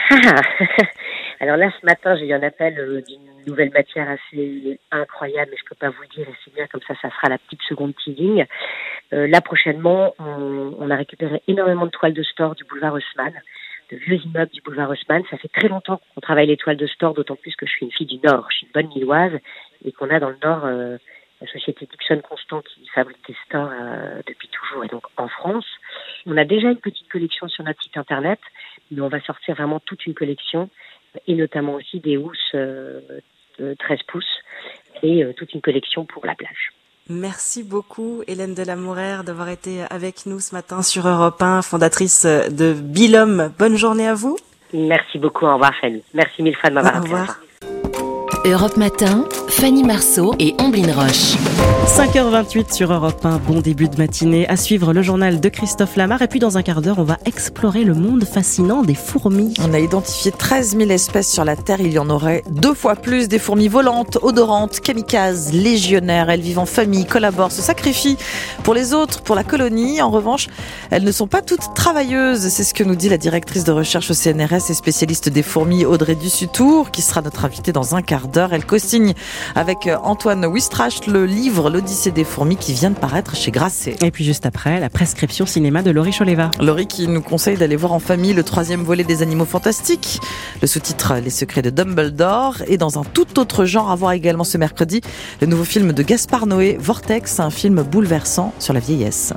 Alors là, ce matin, j'ai eu un appel euh, d'une nouvelle matière assez incroyable, mais je peux pas vous le dire, et c'est bien, comme ça, ça sera la petite seconde teasing. Euh, là, prochainement, on, on a récupéré énormément de toiles de store du boulevard Haussmann, de vieux immeubles du boulevard Haussmann. Ça fait très longtemps qu'on travaille les toiles de store, d'autant plus que je suis une fille du Nord, je suis une bonne Lilloise, et qu'on a dans le Nord euh, la société Dixon Constant qui fabrique des stores euh, depuis toujours, et donc en France. On a déjà une petite collection sur notre site internet, mais on va sortir vraiment toute une collection, et notamment aussi des housses euh, de treize pouces, et euh, toute une collection pour la plage. Merci beaucoup Hélène Delamourère d'avoir été avec nous ce matin sur Europe un, fondatrice de Bilhomme. Bonne journée à vous. Merci beaucoup, au revoir Fanny. Merci mille fois de m'avoir appelé. Au revoir. Europe Matin, Fanny Marceau et Omblin Roche. cinq heures vingt-huit sur Europe un, bon début de matinée. À suivre le journal de Christophe Lamar. Et puis dans un quart d'heure, on va explorer le monde fascinant des fourmis. On a identifié treize mille espèces sur la Terre. Il y en aurait deux fois plus. Des fourmis volantes, odorantes, kamikazes, légionnaires. Elles vivent en famille, collaborent, se sacrifient pour les autres, pour la colonie. En revanche, elles ne sont pas toutes travailleuses. C'est ce que nous dit la directrice de recherche au C N R S et spécialiste des fourmis, Audrey Dussutour, qui sera notre invitée dans un quart d'heure. Elle co-signe avec Antoine Wistrach le livre L'Odyssée des fourmis qui vient de paraître chez Grasset. Et puis juste après, la prescription cinéma de Laurie Choleva. Laurie qui nous conseille d'aller voir en famille le troisième volet des Animaux Fantastiques, le sous-titre Les Secrets de Dumbledore, et dans un tout autre genre à voir également ce mercredi, le nouveau film de Gaspard Noé, Vortex, un film bouleversant sur la vieillesse.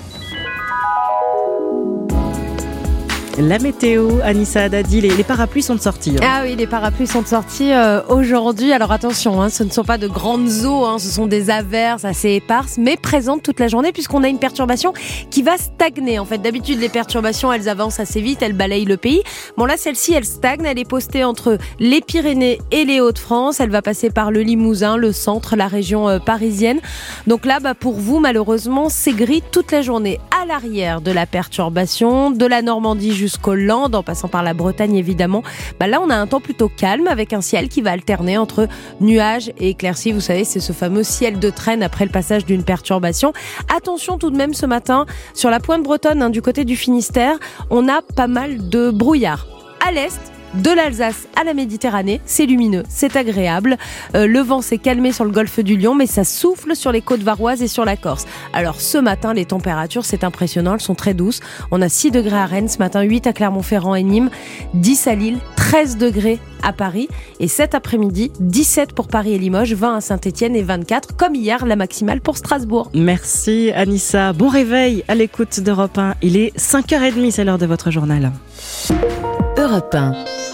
La météo, Anissa Haddadi, les, les parapluies sont de sortie. Hein. Ah oui, les parapluies sont de sortie euh, aujourd'hui. Alors attention, hein, ce ne sont pas de grandes eaux, hein, ce sont des averses assez éparses, mais présentes toute la journée puisqu'on a une perturbation qui va stagner. En fait, d'habitude, les perturbations, elles avancent assez vite, elles balayent le pays. Bon là, celle-ci, elle stagne, elle est postée entre les Pyrénées et les Hauts-de-France. Elle va passer par le Limousin, le centre, la région euh, parisienne. Donc là, bah, pour vous, malheureusement, c'est gris toute la journée. À l'arrière de la perturbation, de la Normandie jusqu'aux Landes, en passant par la Bretagne évidemment. Bah là, on a un temps plutôt calme avec un ciel qui va alterner entre nuages et éclaircies. Vous savez, c'est ce fameux ciel de traîne après le passage d'une perturbation. Attention tout de même ce matin, sur la pointe bretonne, hein, du côté du Finistère, on a pas mal de brouillard. À l'est, de l'Alsace à la Méditerranée, c'est lumineux, c'est agréable. Euh, le vent s'est calmé sur le golfe du Lion, mais ça souffle sur les côtes varoises et sur la Corse. Alors ce matin, les températures, c'est impressionnant, elles sont très douces. On a six degrés à Rennes ce matin, huit à Clermont-Ferrand et Nîmes, dix à Lille, treize degrés à Paris. Et cet après-midi, dix-sept pour Paris et Limoges, vingt à Saint-Étienne et vingt-quatre, comme hier, la maximale pour Strasbourg. Merci Anissa. Bon réveil à l'écoute d'Europe un. Il est cinq heures trente, c'est l'heure de votre journal. Europe un.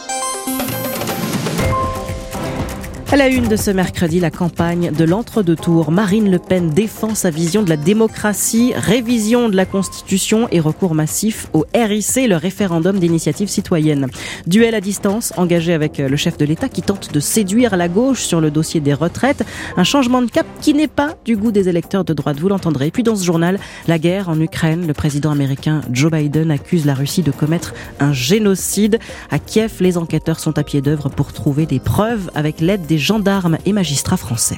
À la une de ce mercredi, la campagne de l'entre-deux tours. Marine Le Pen défend sa vision de la démocratie, révision de la Constitution et recours massif au R I C, le référendum d'initiative citoyenne. Duel à distance engagé avec le chef de l'État qui tente de séduire la gauche sur le dossier des retraites. Un changement de cap qui n'est pas du goût des électeurs de droite, vous l'entendrez. Et puis dans ce journal, la guerre en Ukraine. Le président américain Joe Biden accuse la Russie de commettre un génocide. À Kiev, les enquêteurs sont à pied d'œuvre pour trouver des preuves avec l'aide des gendarmes et magistrats français.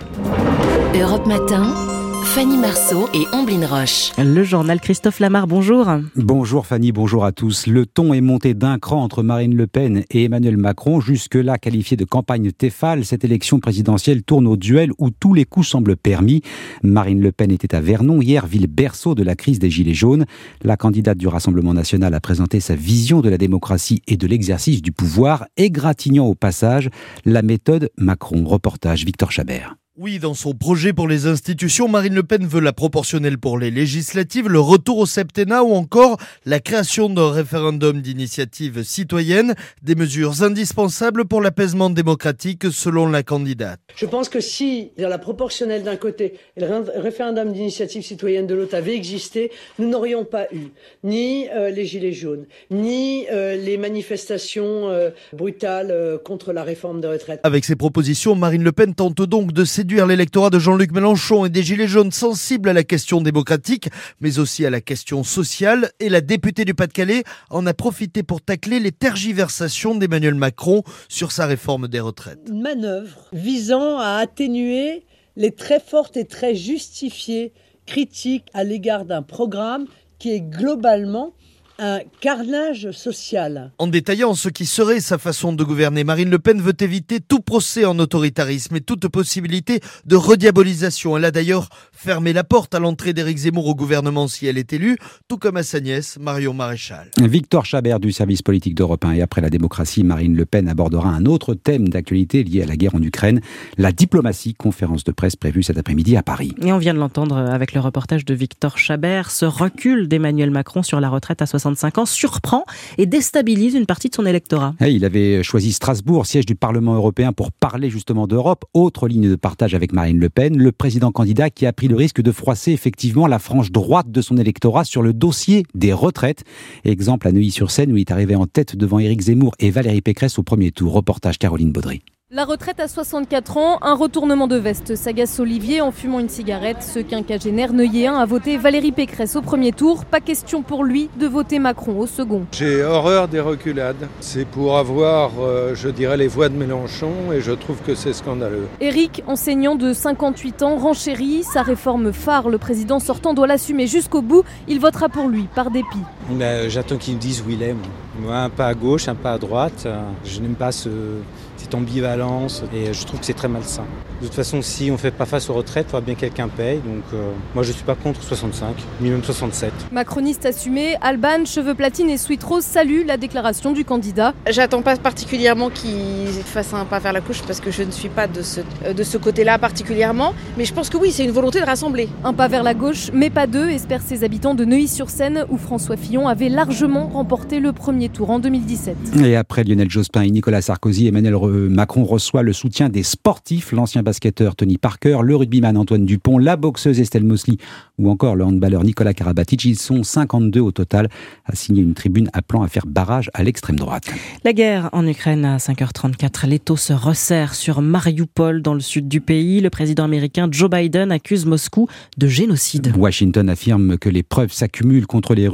Europe Matin, Fanny Marceau et Omblin Roche. Le journal Christophe Lamar, bonjour. Bonjour Fanny, bonjour à tous. Le ton est monté d'un cran entre Marine Le Pen et Emmanuel Macron. Jusque-là qualifiée de campagne Tefal, cette élection présidentielle tourne au duel où tous les coups semblent permis. Marine Le Pen était à Vernon hier, ville berceau de la crise des Gilets jaunes. La candidate du Rassemblement national a présenté sa vision de la démocratie et de l'exercice du pouvoir, égratignant au passage la méthode Macron. Reportage Victor Chabert. Oui, dans son projet pour les institutions, Marine Le Pen veut la proportionnelle pour les législatives, le retour au septennat ou encore la création d'un référendum d'initiative citoyenne, des mesures indispensables pour l'apaisement démocratique selon la candidate. Je pense que si la proportionnelle d'un côté et le référendum d'initiative citoyenne de l'autre avaient existé, nous n'aurions pas eu ni euh, les gilets jaunes, ni euh, les manifestations euh, brutales euh, contre la réforme des retraites. Avec ces propositions, Marine Le Pen tente donc de séduire l'électorat de Jean-Luc Mélenchon et des Gilets jaunes sensibles à la question démocratique, mais aussi à la question sociale. Et la députée du Pas-de-Calais en a profité pour tacler les tergiversations d'Emmanuel Macron sur sa réforme des retraites. Une manœuvre visant à atténuer les très fortes et très justifiées critiques à l'égard d'un programme qui est globalement un carnage social. En détaillant ce qui serait sa façon de gouverner, Marine Le Pen veut éviter tout procès en autoritarisme et toute possibilité de rediabolisation. Elle a d'ailleurs fermé la porte à l'entrée d'Éric Zemmour au gouvernement si elle est élue, tout comme à sa nièce Marion Maréchal. Victor Chabert du service politique d'Europe un. Et après la démocratie, Marine Le Pen abordera un autre thème d'actualité lié à la guerre en Ukraine, la diplomatie. Conférence de presse prévue cet après-midi à Paris. Et on vient de l'entendre avec le reportage de Victor Chabert. Ce recul d'Emmanuel Macron sur la retraite à soixante-cinq ans surprend et déstabilise une partie de son électorat. Et il avait choisi Strasbourg, siège du Parlement européen, pour parler justement d'Europe. Autre ligne de partage avec Marine Le Pen, le président candidat qui a pris le risque de froisser effectivement la frange droite de son électorat sur le dossier des retraites. Exemple à Neuilly-sur-Seine où il est arrivé en tête devant Éric Zemmour et Valérie Pécresse au premier tour. Reportage Caroline Baudry. La retraite à soixante-quatre ans, un retournement de veste, s'agace Olivier en fumant une cigarette. Ce quinquagénaire neuilléen a voté Valérie Pécresse au premier tour. Pas question pour lui de voter Macron au second. J'ai horreur des reculades. C'est pour avoir, euh, je dirais, les voix de Mélenchon et je trouve que c'est scandaleux. Éric, enseignant de cinquante-huit ans, renchérit. Sa réforme phare, le président sortant doit l'assumer jusqu'au bout. Il votera pour lui, par dépit. Ben, j'attends qu'il me dise où il est. Moi. Moi, un pas à gauche, un pas à droite. Je n'aime pas ce... cette ambivalence et je trouve que c'est très malsain. De toute façon, si on ne fait pas face aux retraites, il faudra bien que quelqu'un paye. Donc euh, moi, je ne suis pas contre soixante-cinq, ni même soixante-sept. Macroniste assumé, Alban, cheveux platine et sweat rose salue la déclaration du candidat. J'attends pas particulièrement qu'il fasse un pas vers la gauche parce que je ne suis pas de ce, de ce côté-là particulièrement. Mais je pense que oui, c'est une volonté de rassembler. Un pas vers la gauche, mais pas deux, espèrent ses habitants de Neuilly-sur-Seine où François Fillon avait largement remporté le premier tour en deux mille dix-sept. Et après Lionel Jospin et Nicolas Sarkozy, Emmanuel Macron reçoit le soutien des sportifs, l'ancien basketteur Tony Parker, le rugbyman Antoine Dupont, la boxeuse Estelle Mosley ou encore le handballeur Nicolas Karabatic. Ils sont cinquante-deux au total à signer une tribune appelant à faire barrage à l'extrême droite. La guerre en Ukraine à cinq heures trente-quatre. L'étau se resserre sur Mariupol dans le sud du pays. Le président américain Joe Biden accuse Moscou de génocide. Washington affirme que les preuves s'accumulent contre les Russes. À Mariupol,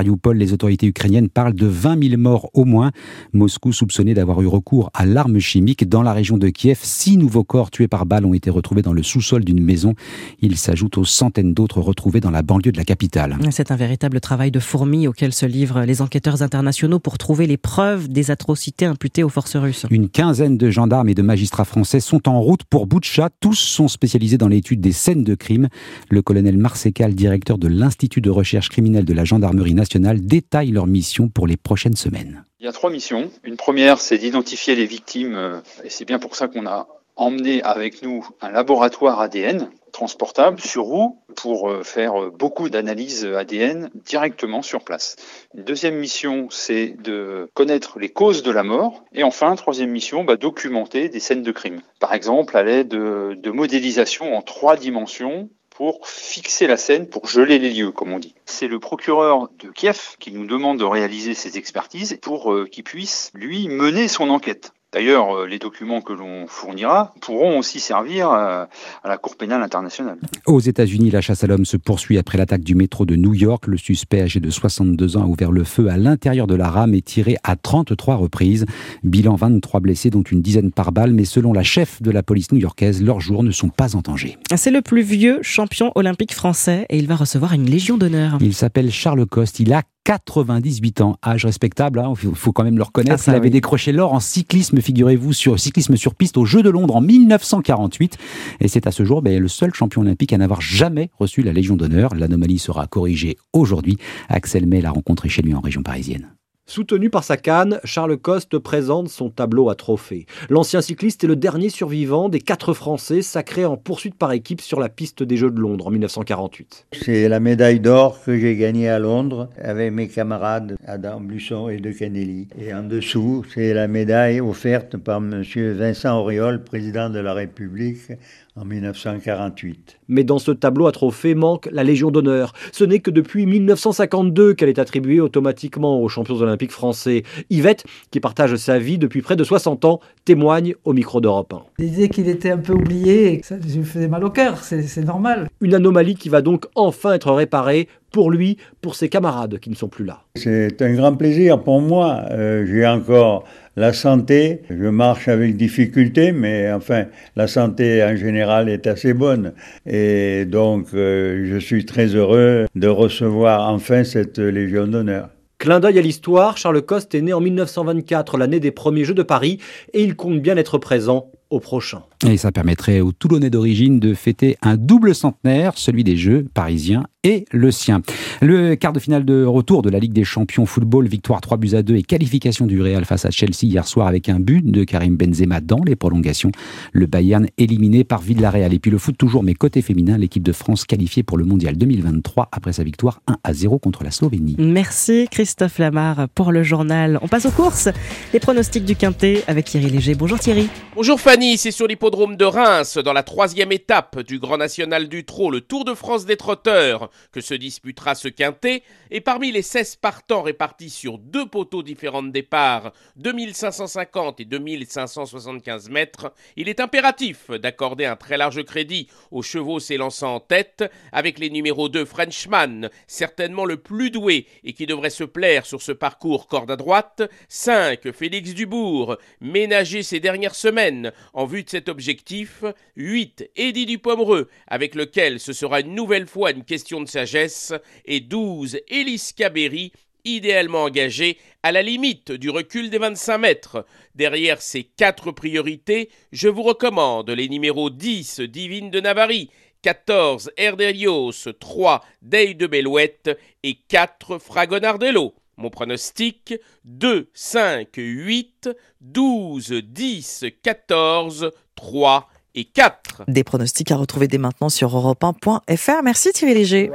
Mariupol, les autorités ukrainiennes parlent de vingt mille morts au moins. Moscou soupçonné d'avoir eu recours à l'arme chimique. Dans la région de Kiev, six nouveaux corps tués par balle ont été retrouvés dans le sous-sol d'une maison. Ils s'ajoutent aux centaines d'autres retrouvés dans la banlieue de la capitale. C'est un véritable travail de fourmi auquel se livrent les enquêteurs internationaux pour trouver les preuves des atrocités imputées aux forces russes. Une quinzaine de gendarmes et de magistrats français sont en route pour Boutcha. Tous sont spécialisés dans l'étude des scènes de crime. Le colonel Marsecal, directeur de l'Institut de recherche criminelle de la gendarmerie nationale, détaille leur mission pour les prochaines semaines. Il y a trois missions. Une première, c'est d'identifier les victimes, et c'est bien pour ça qu'on a emmené avec nous un laboratoire A D N transportable sur roue pour faire beaucoup d'analyses A D N directement sur place. Une deuxième mission, c'est de connaître les causes de la mort. Et enfin, troisième mission, bah, documenter des scènes de crime. Par exemple, à l'aide de, de modélisation en trois dimensions pour fixer la scène, pour geler les lieux, comme on dit. C'est le procureur de Kiev qui nous demande de réaliser ces expertises pour euh, qu'il puisse, lui, mener son enquête. D'ailleurs, les documents que l'on fournira pourront aussi servir à la Cour pénale internationale. Aux États-Unis, la chasse à l'homme se poursuit après l'attaque du métro de New York. Le suspect, âgé de soixante-deux ans, a ouvert le feu à l'intérieur de la rame et tiré à trente-trois reprises. Bilan vingt-trois blessés, dont une dizaine par balle. Mais selon la chef de la police new-yorkaise, leurs jours ne sont pas en danger. C'est le plus vieux champion olympique français et il va recevoir une Légion d'honneur. Il s'appelle Charles Coste. Il a quatre-vingt-dix-huit ans, âge respectable, hein, il faut quand même le reconnaître. Ah, ça, il avait oui. décroché l'or en cyclisme, figurez-vous, sur cyclisme sur piste aux Jeux de Londres en mille neuf cent quarante-huit. Et c'est à ce jour ben, le seul champion olympique à n'avoir jamais reçu la Légion d'honneur. L'anomalie sera corrigée aujourd'hui. Axel May l'a rencontré chez lui en région parisienne. Soutenu par sa canne, Charles Coste présente son tableau à trophées. L'ancien cycliste est le dernier survivant des quatre Français sacrés en poursuite par équipe sur la piste des Jeux de Londres en mille neuf cent quarante-huit. C'est la médaille d'or que j'ai gagnée à Londres avec mes camarades Adam Blusson et De Canelli. Et en dessous, c'est la médaille offerte par M. Vincent Auriol, président de la République, en mille neuf cent quarante-huit. Mais dans ce tableau à trophées manque la Légion d'honneur. Ce n'est que depuis mille neuf cent cinquante-deux qu'elle est attribuée automatiquement aux champions olympiques français. Yvette, qui partage sa vie depuis près de soixante ans, témoigne au micro d'Europe un. Il disait qu'il était un peu oublié et que ça lui faisait mal au cœur, c'est, c'est normal. Une anomalie qui va donc enfin être réparée pour lui, pour ses camarades qui ne sont plus là. C'est un grand plaisir pour moi. Euh, j'ai encore la santé, je marche avec difficulté, mais enfin, la santé en général est assez bonne. Et donc, euh, je suis très heureux de recevoir enfin cette Légion d'honneur. Clin d'œil à l'histoire, Charles Coste est né en mille neuf cent vingt-quatre, l'année des premiers Jeux de Paris, et il compte bien être présent au prochain. Et ça permettrait aux Toulonnais d'origine de fêter un double centenaire, celui des Jeux parisiens et le sien. Le quart de finale de retour de la Ligue des Champions football, victoire trois buts à deux et qualification du Real face à Chelsea hier soir avec un but de Karim Benzema dans les prolongations. Le Bayern éliminé par Villarreal. Et puis le foot toujours, mais côté féminin, l'équipe de France qualifiée pour le Mondial deux mille vingt-trois après sa victoire un à zéro contre la Slovénie. Merci Christophe Lamar pour le journal. On passe aux courses. Les pronostics du Quintet avec Thierry Léger. Bonjour Thierry. Bonjour Fanny, c'est sur l'hippodrome de Reims, dans la troisième étape du Grand National du Trot, le Tour de France des trotteurs, que se disputera ce Quintet. Et parmi les seize partants répartis sur deux poteaux différents de départ, deux mille cinq cent cinquante et deux mille cinq cent soixante-quinze mètres, il est impératif d'accorder un très large crédit aux chevaux s'élançant en tête, avec les numéros deux Frenchman, certainement le plus doué et qui devrait se plaire sur ce parcours corde à droite, cinq Félix Dubourg, ménagé ces dernières semaines en vue de cet objectif, huit Eddie Dupomereux, avec lequel ce sera une nouvelle fois une question de sagesse, et douze Elis Cabéry, idéalement engagé à la limite du recul des vingt-cinq mètres. Derrière ces quatre priorités, je vous recommande les numéros dix Divine de Navarrie, quatorze Erdelios, trois Dei de Bellouette et quatre Fragonardello. Mon pronostic, deux, cinq, huit, douze, dix, quatorze, trois et quatre. Des pronostics à retrouver dès maintenant sur europe un point f r. Merci Thierry Léger.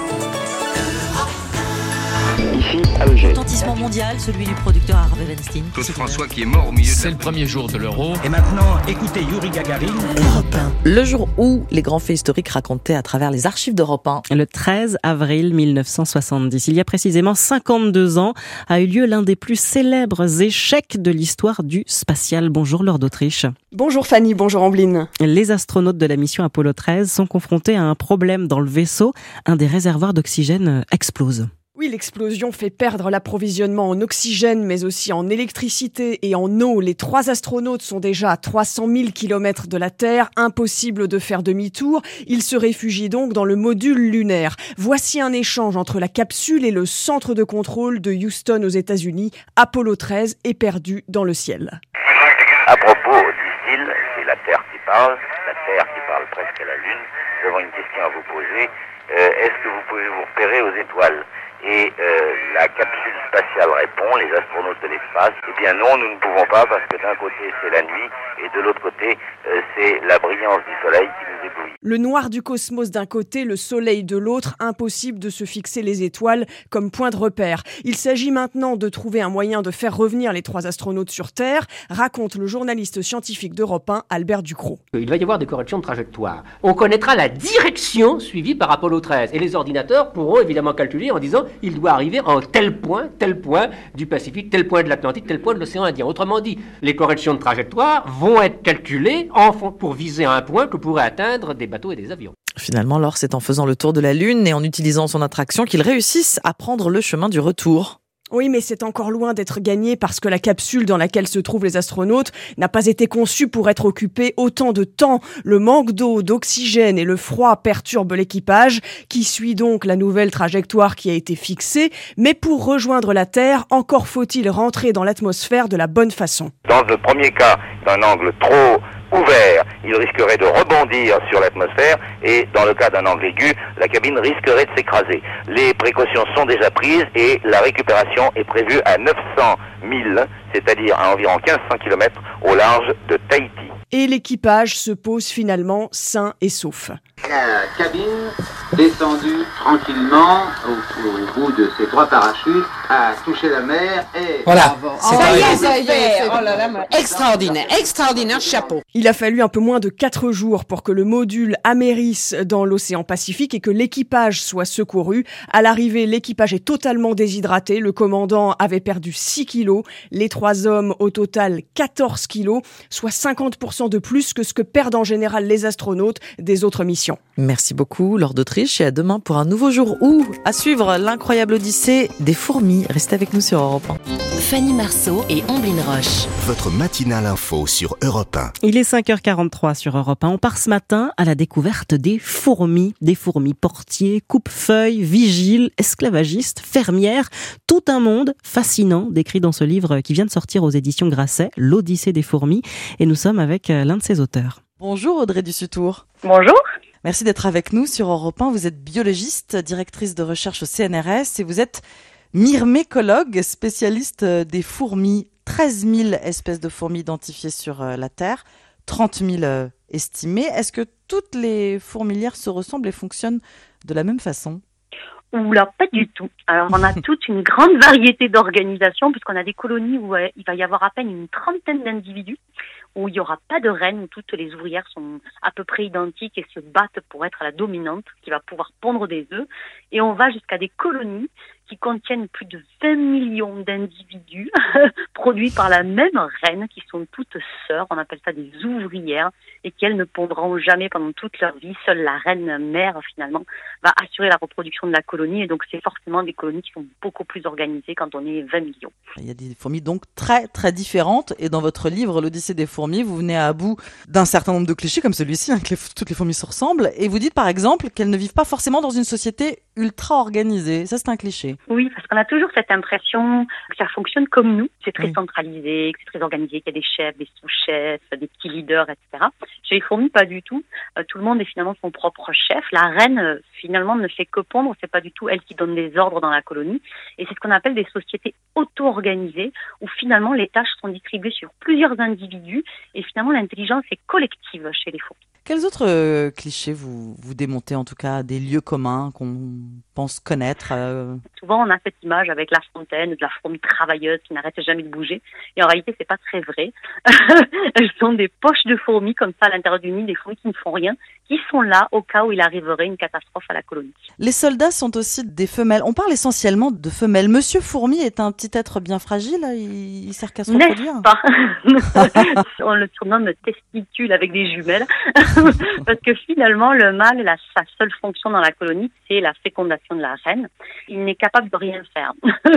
Ici, à Eugène. Retentissement mondial, celui du producteur Harvey Weinstein. Claude François qui est mort au milieu de... C'est le premier jour de l'Euro. Et maintenant, écoutez Yuri Gagarin. Europe un. Le jour où les grands faits historiques racontés à travers les archives d'Europe un. Le treize avril mille neuf cent soixante-dix, il y a précisément cinquante-deux ans, a eu lieu l'un des plus célèbres échecs de l'histoire du spatial. Bonjour Laure d'Autriche. Bonjour Fanny, bonjour Ambline. Les astronautes de la mission Apollo treize sont confrontés à un problème dans le vaisseau. Un des réservoirs d'oxygène explose. Oui, l'explosion fait perdre l'approvisionnement en oxygène, mais aussi en électricité et en eau. Les trois astronautes sont déjà à trois cent mille kilomètres de la Terre. Impossible de faire demi-tour. Ils se réfugient donc dans le module lunaire. Voici un échange entre la capsule et le centre de contrôle de Houston aux États-Unis. Apollo treize est perdu dans le ciel. À propos, disent-ils, c'est la Terre qui parle, la Terre qui parle presque à la Lune. Nous avons une question à vous poser. Euh, est-ce que vous pouvez vous repérer aux étoiles ? Et euh, la capsule spatiale répond, les astronautes de l'espace, eh bien non, nous ne pouvons pas parce que d'un côté c'est la nuit et de l'autre côté euh, c'est la brillance du soleil qui nous éblouit. Le noir du cosmos d'un côté, le soleil de l'autre, impossible de se fixer les étoiles comme point de repère. Il s'agit maintenant de trouver un moyen de faire revenir les trois astronautes sur Terre, raconte le journaliste scientifique d'Europe un, Albert Ducrot. Il va y avoir des corrections de trajectoire. On connaîtra la direction suivie par Apollo treize et les ordinateurs pourront évidemment calculer en disant il doit arriver en tel point, tel point du Pacifique, tel point de l'Atlantique, tel point de l'océan Indien. Autrement dit, les corrections de trajectoire vont être calculées en fond pour viser un point que pourraient atteindre des bateaux et des avions. Finalement, alors, c'est en faisant le tour de la Lune et en utilisant son attraction qu'ils réussissent à prendre le chemin du retour. Oui, mais c'est encore loin d'être gagné parce que la capsule dans laquelle se trouvent les astronautes n'a pas été conçue pour être occupée autant de temps. Le manque d'eau, d'oxygène et le froid perturbent l'équipage qui suit donc la nouvelle trajectoire qui a été fixée. Mais pour rejoindre la Terre, encore faut-il rentrer dans l'atmosphère de la bonne façon. Dans le premier cas, d'un angle trop ouvert, il risquerait de rebondir sur l'atmosphère et dans le cas d'un angle aigu, la cabine risquerait de s'écraser. Les précautions sont déjà prises et la récupération est prévue à neuf cent mille, c'est-à-dire à environ quinze cents kilomètres au large de Tahiti. Et l'équipage se pose finalement sain et sauf. La cabine, descendue tranquillement au, au bout de ses trois parachutes, a touché la mer et... Voilà, c'est ça arrivé. y est, ça y est. Oh là là, extraordinaire, extraordinaire, chapeau. Il a fallu un peu moins de quatre jours pour que le module amérisse dans l'océan Pacifique et que l'équipage soit secouru. À l'arrivée, l'équipage est totalement déshydraté. Le commandant avait perdu six kilos. Les trois hommes, au total, quatorze kilos, soit cinquante pour cent de plus que ce que perdent en général les astronautes des autres missions. Merci beaucoup, Laure d'Autriche, et à demain pour un nouveau jour où, à suivre l'incroyable odyssée des fourmis. Restez avec nous sur Europe un. Fanny Marceau et Omblin Roche. Votre matinale info sur Europe un. Il est cinq heures quarante-trois sur Europe un. On part ce matin à la découverte des fourmis. Des fourmis portiers, coupe-feuilles, vigiles, esclavagistes, fermières. Tout un monde fascinant décrit dans ce livre qui vient de sortir aux éditions Grasset, L'Odyssée des fourmis. Et nous sommes avec l'un de ses auteurs. Bonjour Audrey Dussutour. Bonjour. Merci d'être avec nous sur Europe un. Vous êtes biologiste, directrice de recherche au C N R S et vous êtes myrmécologue, spécialiste des fourmis. treize mille espèces de fourmis identifiées sur la Terre, trente mille estimées. Est-ce que toutes les fourmilières se ressemblent et fonctionnent de la même façon ? Oula, pas du tout. Alors, on a toute une grande variété d'organisations, puisqu'on a des colonies où euh, il va y avoir à peine une trentaine d'individus, où il n'y aura pas de reine, où toutes les ouvrières sont à peu près identiques et se battent pour être la dominante, qui va pouvoir pondre des œufs. Et on va jusqu'à des colonies qui contiennent plus de vingt millions d'individus produits par la même reine, qui sont toutes sœurs, on appelle ça des ouvrières, et qui elles ne pondront jamais pendant toute leur vie. Seule la reine mère, finalement, va assurer la reproduction de la colonie, et donc c'est forcément des colonies qui sont beaucoup plus organisées quand on est vingt millions. Il y a des fourmis donc très très différentes, et dans votre livre, L'Odyssée des fourmis, vous venez à bout d'un certain nombre de clichés, comme celui-ci, hein, que les, toutes les fourmis se ressemblent, et vous dites par exemple qu'elles ne vivent pas forcément dans une société ultra organisée. Ça, c'est un cliché. Oui, parce qu'on a toujours cette impression que ça fonctionne comme nous. C'est très oui. centralisé, que c'est très organisé, qu'il y a des chefs, des sous-chefs, des petits leaders, et cetera. Chez les fourmis, pas du tout. Euh, tout le monde est finalement son propre chef. La reine, euh, finalement, ne fait que pondre. C'est pas du tout elle qui donne des ordres dans la colonie. Et c'est ce qu'on appelle des sociétés auto-organisées, où finalement les tâches sont distribuées sur plusieurs individus. Et finalement, l'intelligence est collective chez les fourmis. Quels autres euh, clichés vous, vous démontez, en tout cas, des lieux communs qu'on pense connaître euh... Souvent, on a cette image avec la fontaine, de la fourmi travailleuse qui n'arrête jamais de bouger. Et en réalité, c'est pas très vrai. Elles sont des poches de fourmis, comme ça, à l'intérieur du nid, des fourmis qui ne font rien, qui sont là au cas où il arriverait une catastrophe à la colonie. Les soldats sont aussi des femelles. On parle essentiellement de femelles. Monsieur Fourmi est un petit être bien fragile, il, il sert qu'à se reproduire. N'est-ce pas? On le surnomme testicule avec des jumelles. Parce que finalement, le mâle, la, sa seule fonction dans la colonie, c'est la fécondation de la reine. Il n'est capable de rien faire.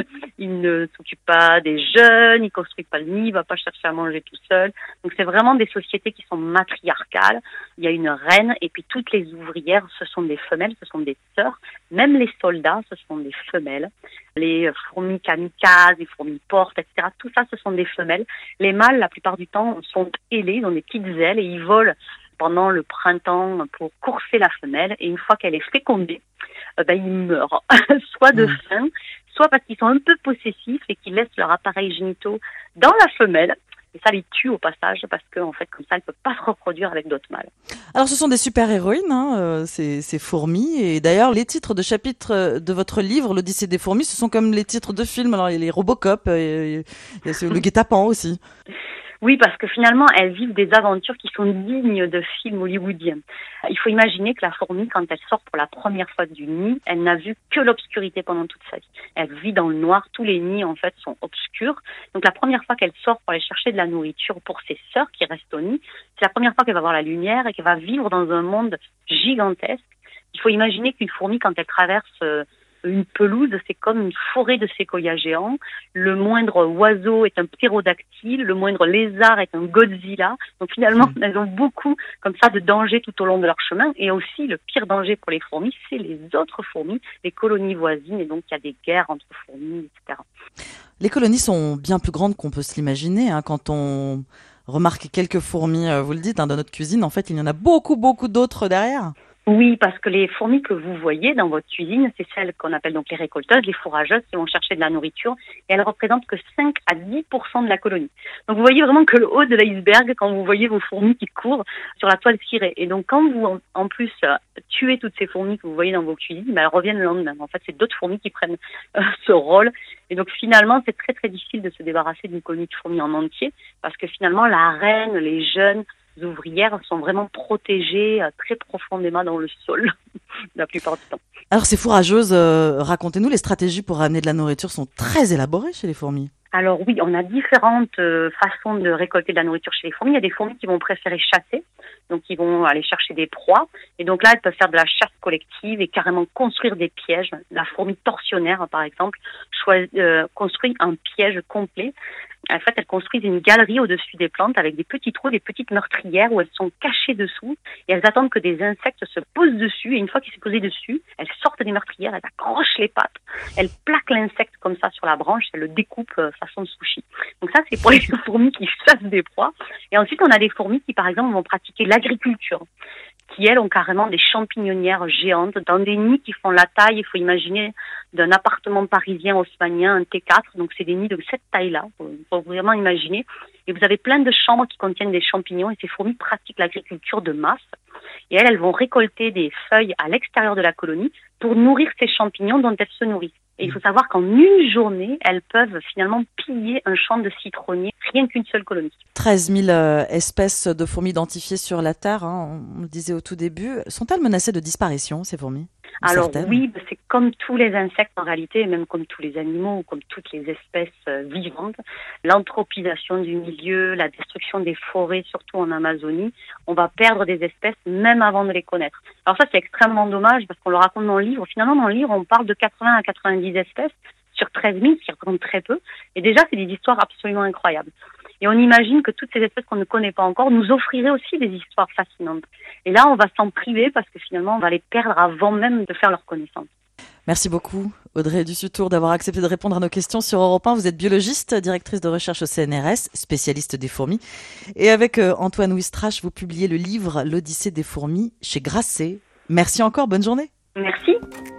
Il ne s'occupe pas des jeunes, il construit pas le nid, il va pas chercher à manger tout seul. Donc c'est vraiment des sociétés qui sont matriarcales. Il y a une reine et puis toutes les ouvrières, ce sont des femelles, ce sont des sœurs. Même les soldats, ce sont des femelles. Les fourmis kamikazes, les fourmis portes, et cetera. Tout ça, ce sont des femelles. Les mâles, la plupart du temps, sont ailés, ils ont des petites ailes et ils volent pendant le printemps pour courser la femelle. Et une fois qu'elle est fécondée, euh, ben, ils meurent, soit de mmh. faim, soit parce qu'ils sont un peu possessifs et qu'ils laissent leur appareil génitaux dans la femelle. Et ça les tue au passage parce qu'en fait, comme ça, elles ne peuvent pas se reproduire avec d'autres mâles. Alors, ce sont des super-héroïnes, hein, euh, ces, ces fourmis. Et d'ailleurs, les titres de chapitres de votre livre, l'Odyssée des fourmis, ce sont comme les titres de films. Alors, il y a les Robocop, il y a le Guet-apens aussi. Oui, parce que finalement, elles vivent des aventures qui sont dignes de films hollywoodiens. Il faut imaginer que la fourmi, quand elle sort pour la première fois du nid, elle n'a vu que l'obscurité pendant toute sa vie. Elle vit dans le noir, tous les nids, en fait, sont obscurs. Donc, la première fois qu'elle sort pour aller chercher de la nourriture pour ses sœurs qui restent au nid, c'est la première fois qu'elle va voir la lumière et qu'elle va vivre dans un monde gigantesque. Il faut imaginer qu'une fourmi, quand elle traverse euh, une pelouse, c'est comme une forêt de séquoias géants. Le moindre oiseau est un ptérodactyle, le moindre lézard est un Godzilla. Donc finalement, mmh. elles ont beaucoup comme ça de dangers tout au long de leur chemin. Et aussi, le pire danger pour les fourmis, c'est les autres fourmis, les colonies voisines. Et donc, il y a des guerres entre fourmis, et cetera. Les colonies sont bien plus grandes qu'on peut se l'imaginer. Hein, quand on remarque quelques fourmis, vous le dites, hein, dans notre cuisine, en fait, il y en a beaucoup, beaucoup d'autres derrière. Oui, parce que les fourmis que vous voyez dans votre cuisine, c'est celles qu'on appelle donc les récolteuses, les fourrageuses qui vont chercher de la nourriture et elles représentent que cinq à dix pour cent de la colonie. Donc vous voyez vraiment que le haut de l'iceberg quand vous voyez vos fourmis qui courent sur la toile cirée. Et donc quand vous en plus euh, tuez toutes ces fourmis que vous voyez dans vos cuisines, ben, elles reviennent le lendemain. En fait, c'est d'autres fourmis qui prennent euh, ce rôle. Et donc finalement, c'est très très difficile de se débarrasser d'une colonie de fourmis en entier parce que finalement la reine, les jeunes les ouvrières sont vraiment protégées euh, très profondément dans le sol la plupart du temps. Alors ces fourrageuses, euh, racontez-nous, les stratégies pour ramener de la nourriture sont très élaborées chez les fourmis. Alors oui, on a différentes euh, façons de récolter de la nourriture chez les fourmis. Il y a des fourmis qui vont préférer chasser, donc ils vont aller chercher des proies. Et donc là, elles peuvent faire de la chasse collective et carrément construire des pièges. La fourmi tortionnaire, par exemple, choisit, euh, construit un piège complet. En fait, elles construisent une galerie au-dessus des plantes avec des petits trous, des petites meurtrières où elles sont cachées dessous et elles attendent que des insectes se posent dessus et une fois qu'ils sont posés dessus, elles sortent des meurtrières, elles accrochent les pattes, elles plaquent l'insecte comme ça sur la branche, elles le découpent euh, façon sushi. Donc ça, c'est pour les fourmis qui chassent des proies. Et ensuite, on a des fourmis qui, par exemple, vont pratiquer l'agriculture, qui, elles, ont carrément des champignonnières géantes dans des nids qui font la taille, il faut imaginer, d'un appartement parisien haussmannien, un T quatre. Donc, c'est des nids de cette taille-là, il faut vraiment imaginer. Et vous avez plein de chambres qui contiennent des champignons et ces fourmis pratiquent l'agriculture de masse. Et elles, elles vont récolter des feuilles à l'extérieur de la colonie pour nourrir ces champignons dont elles se nourrissent. Et il faut savoir qu'en une journée, elles peuvent finalement piller un champ de citronniers, rien qu'une seule colonie. treize mille euh, espèces de fourmis identifiées sur la Terre, hein, on le disait au tout début. Sont-elles menacées de disparition, ces fourmis ? Alors Certaines. oui, c'est comme tous les insectes en réalité, et même comme tous les animaux, ou comme toutes les espèces euh, vivantes. L'anthropisation du milieu, la destruction des forêts, surtout en Amazonie, on va perdre des espèces même avant de les connaître. Alors ça, c'est extrêmement dommage parce qu'on le raconte dans le livre. Finalement, dans le livre, on parle de quatre-vingts à quatre-vingt-dix espèces sur treize mille, ce qui représente très peu. Et déjà, c'est des histoires absolument incroyables. Et on imagine que toutes ces espèces qu'on ne connaît pas encore nous offriraient aussi des histoires fascinantes. Et là, on va s'en priver parce que finalement, on va les perdre avant même de faire leur connaissance. Merci beaucoup, Audrey Dussutour, d'avoir accepté de répondre à nos questions sur Europe un. Vous êtes biologiste, directrice de recherche au C N R S, spécialiste des fourmis. Et avec euh, Antoine Ouistrach, vous publiez le livre L'Odyssée des fourmis chez Grasset. Merci encore, bonne journée. Merci.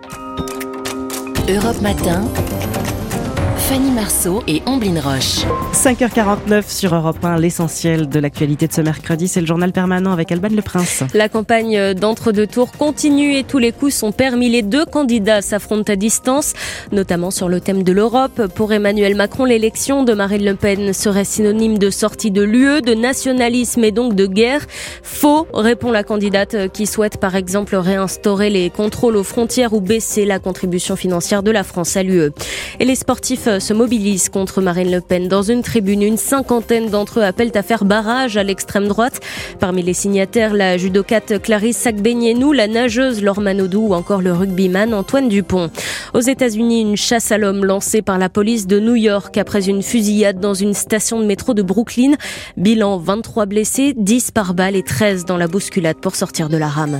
Europe Matin, Fanny Marceau et Omblin Roche. cinq heures quarante-neuf sur Europe un, l'essentiel de l'actualité de ce mercredi, c'est le journal permanent avec Alban Le Prince. La campagne d'entre-deux tours continue et tous les coups sont permis. Les deux candidats s'affrontent à distance, notamment sur le thème de l'Europe. Pour Emmanuel Macron, l'élection de Marine Le Pen serait synonyme de sortie de l'U E, de nationalisme et donc de guerre. Faux, répond la candidate qui souhaite par exemple réinstaurer les contrôles aux frontières ou baisser la contribution financière de la France à l'U E. Et les sportifs Français se mobilisent contre Marine Le Pen. Dans une tribune, une cinquantaine d'entre eux appellent à faire barrage à l'extrême droite. Parmi les signataires, la judokate Clarisse Sagbenienou, la nageuse Laure Manodou ou encore le rugbyman Antoine Dupont. Aux États-Unis, une chasse à l'homme lancée par la police de New York après une fusillade dans une station de métro de Brooklyn. Bilan vingt-trois blessés, dix par balle et treize dans la bousculade pour sortir de la rame.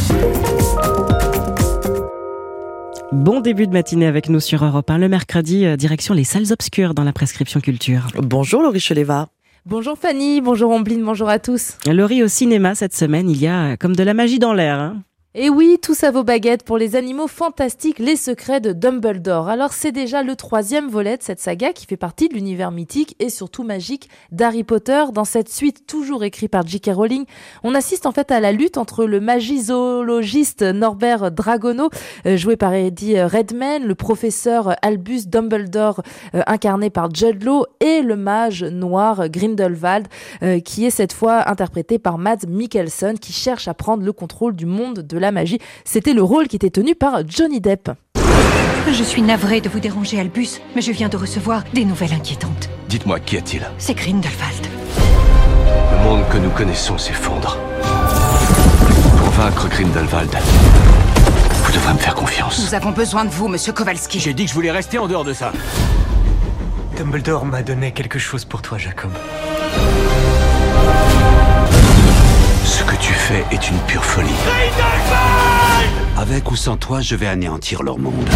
Bon début de matinée avec nous sur Europe un. Le mercredi, direction les salles obscures dans la prescription culture. Bonjour Laurie Cheleva. Bonjour Fanny, bonjour Ombline, bonjour à tous. Laurie, au cinéma cette semaine, il y a comme de la magie dans l'air. Hein. Et oui, tous à vos baguettes pour les animaux fantastiques, les secrets de Dumbledore. Alors c'est déjà le troisième volet de cette saga qui fait partie de l'univers mythique et surtout magique d'Harry Potter. Dans cette suite toujours écrite par J K Rowling, on assiste en fait à la lutte entre le magizoologiste Norbert Dragono, euh, joué par Eddie Redmayne, le professeur Albus Dumbledore, euh, incarné par Jude Law, et le mage noir Grindelwald, euh, qui est cette fois interprété par Mads Mikkelsen, qui cherche à prendre le contrôle du monde de la magie. C'était le rôle qui était tenu par Johnny Depp. Je suis navrée de vous déranger, Albus, mais je viens de recevoir des nouvelles inquiétantes. Dites-moi, qu'y a-t-il ? C'est Grindelwald. Le monde que nous connaissons s'effondre. Pour vaincre Grindelwald, vous devrez me faire confiance. Nous avons besoin de vous, monsieur Kowalski. J'ai dit que je voulais rester en dehors de ça. Dumbledore m'a donné quelque chose pour toi, Jacob. Ce que tu fais est une pure folie. Avec ou sans toi, je vais anéantir leur monde.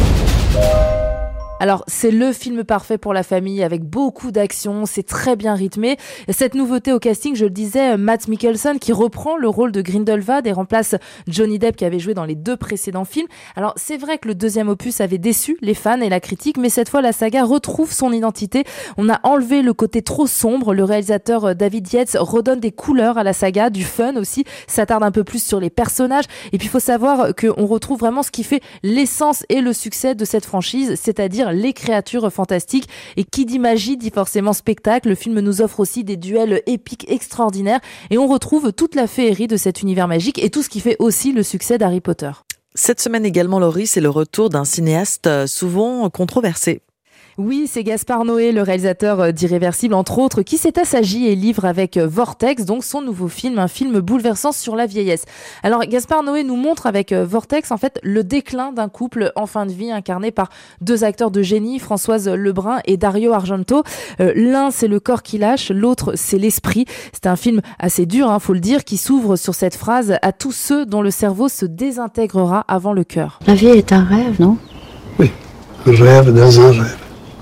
Alors, c'est le film parfait pour la famille avec beaucoup d'action, c'est très bien rythmé. Cette nouveauté au casting, je le disais, Mads Mikkelsen qui reprend le rôle de Grindelwald et remplace Johnny Depp qui avait joué dans les deux précédents films. Alors, c'est vrai que le deuxième opus avait déçu les fans et la critique, mais cette fois, la saga retrouve son identité. On a enlevé le côté trop sombre. Le réalisateur David Yates redonne des couleurs à la saga, du fun aussi, s'attarde un peu plus sur les personnages. Et puis, il faut savoir qu'on retrouve vraiment ce qui fait l'essence et le succès de cette franchise, c'est-à-dire les créatures fantastiques. Et qui dit magie dit forcément spectacle. Le film nous offre aussi des duels épiques extraordinaires et on retrouve toute la féerie de cet univers magique et tout ce qui fait aussi le succès d'Harry Potter. Cette semaine également, Laurie, c'est le retour d'un cinéaste souvent controversé. Oui, c'est Gaspard Noé, le réalisateur d'Irréversible, entre autres, qui s'est assagi et livre avec Vortex, donc son nouveau film, un film bouleversant sur la vieillesse. Alors, Gaspard Noé nous montre avec Vortex, en fait, le déclin d'un couple en fin de vie, incarné par deux acteurs de génie, Françoise Lebrun et Dario Argento. Euh, l'un, c'est le corps qui lâche, l'autre, c'est l'esprit. C'est un film assez dur, hein, faut le dire, qui s'ouvre sur cette phrase « À tous ceux dont le cerveau se désintégrera avant le cœur ». La vie est un rêve, non ? Oui, un rêve dans un rêve.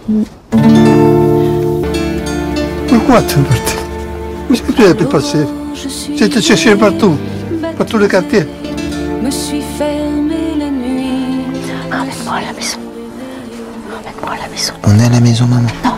Pourquoi tu es parti? Où est-ce que tu as pu passer? Tu t'es cherché partout, par tout le quartier. Me suis fermé la nuit. Emmène-moi à la maison. Emmène-moi à la maison. On est à la maison, maman. Non.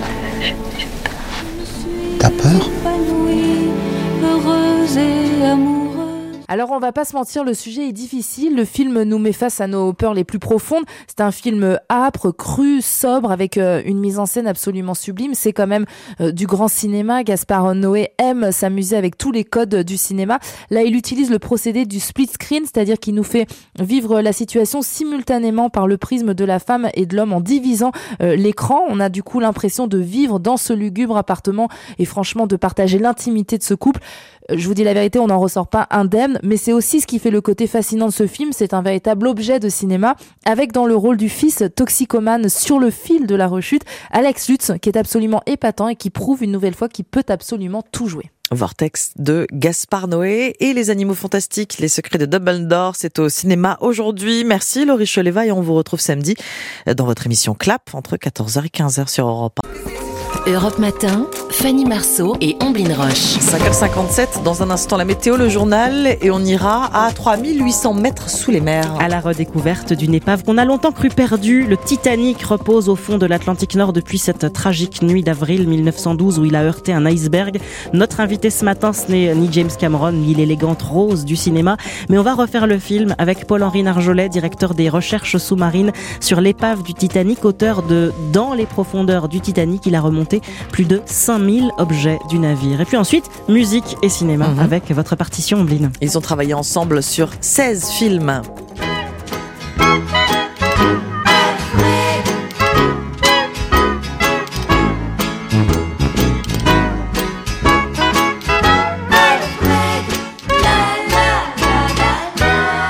T'as peur? Heureuse et amoureuse. Alors on va pas se mentir, le sujet est difficile, le film nous met face à nos peurs les plus profondes, c'est un film âpre, cru, sobre, avec euh, une mise en scène absolument sublime, c'est quand même euh, du grand cinéma. Gaspard Noé aime s'amuser avec tous les codes du cinéma. Là il utilise le procédé du split screen, c'est-à-dire qu'il nous fait vivre la situation simultanément par le prisme de la femme et de l'homme en divisant euh, l'écran. On a du coup l'impression de vivre dans ce lugubre appartement et franchement de partager l'intimité de ce couple. Je vous dis la vérité, on n'en ressort pas indemne, mais c'est aussi ce qui fait le côté fascinant de ce film. C'est un véritable objet de cinéma, avec dans le rôle du fils toxicomane sur le fil de la rechute, Alex Lutz, qui est absolument épatant et qui prouve une nouvelle fois qu'il peut absolument tout jouer. Vortex de Gaspard Noé et les animaux fantastiques, les secrets de Dumbledore, c'est au cinéma aujourd'hui. Merci Laurie Cheleva et on vous retrouve samedi dans votre émission Clap entre quatorze heures et quinze heures sur Europe un. Europe Matin, Fanny Marceau et Ombline Roche. cinq heures cinquante-sept, dans un instant la météo, le journal, et on ira à trois mille huit cents mètres sous les mers. À la redécouverte d'une épave qu'on a longtemps cru perdue, le Titanic repose au fond de l'Atlantique Nord depuis cette tragique nuit d'avril mille neuf cent douze où il a heurté un iceberg. Notre invité ce matin, ce n'est ni James Cameron, ni l'élégante Rose du cinéma, mais on va refaire le film avec Paul-Henri Narjolet, directeur des recherches sous-marines sur l'épave du Titanic, auteur de Dans les profondeurs du Titanic. Il a remonté plus de cinq mille objets du navire. Et puis ensuite, musique et cinéma mmh. avec votre partition, Ombline. Ils ont travaillé ensemble sur seize films.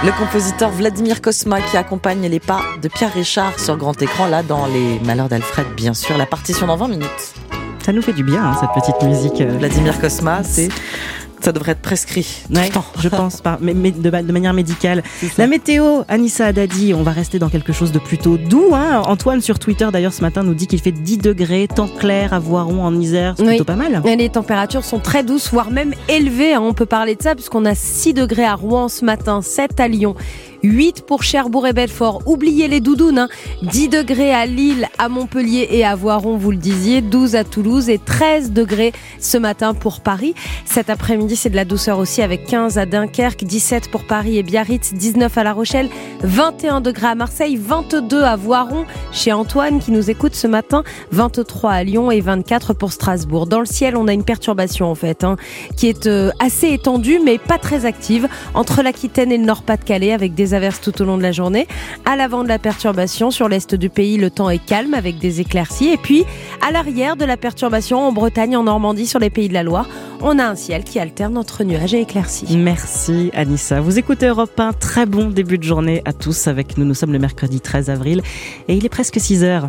Le compositeur Vladimir Cosma qui accompagne les pas de Pierre Richard sur grand écran, là dans Les Malheurs d'Alfred, bien sûr. La partition dans vingt minutes. Ça nous fait du bien, hein, cette petite musique. Vladimir Cosma, c'est... Ça devrait être prescrit. Ouais, je pense, par, mais, mais de, de manière médicale. La météo, Anissa Haddadi, on va rester dans quelque chose de plutôt doux. Hein. Antoine sur Twitter d'ailleurs ce matin nous dit qu'il fait dix degrés, temps clair à Voiron en Isère, c'est oui. plutôt pas mal. Et les températures sont très douces, voire même élevées. Hein. On peut parler de ça puisqu'on a six degrés à Rouen ce matin, sept à Lyon. huit pour Cherbourg et Belfort. Oubliez les doudounes. Hein. dix degrés à Lille, à Montpellier et à Voiron, vous le disiez. douze à Toulouse et treize degrés ce matin pour Paris. Cet après-midi, c'est de la douceur aussi avec quinze à Dunkerque, dix-sept pour Paris et Biarritz, dix-neuf à La Rochelle, vingt et un degrés à Marseille, vingt-deux à Voiron chez Antoine qui nous écoute ce matin, vingt-trois à Lyon et vingt-quatre pour Strasbourg. Dans le ciel, on a une perturbation en fait, hein, qui est euh, assez étendue mais pas très active entre l'Aquitaine et le Nord-Pas-de-Calais avec des averses tout au long de la journée. À l'avant de la perturbation, sur l'est du pays, le temps est calme avec des éclaircies. Et puis, à l'arrière de la perturbation, en Bretagne, en Normandie, sur les pays de la Loire, on a un ciel qui alterne entre nuages et éclaircies. Merci Anissa. Vous écoutez Europe un, très bon début de journée à tous avec nous. Nous sommes le mercredi treize avril et il est presque six heures.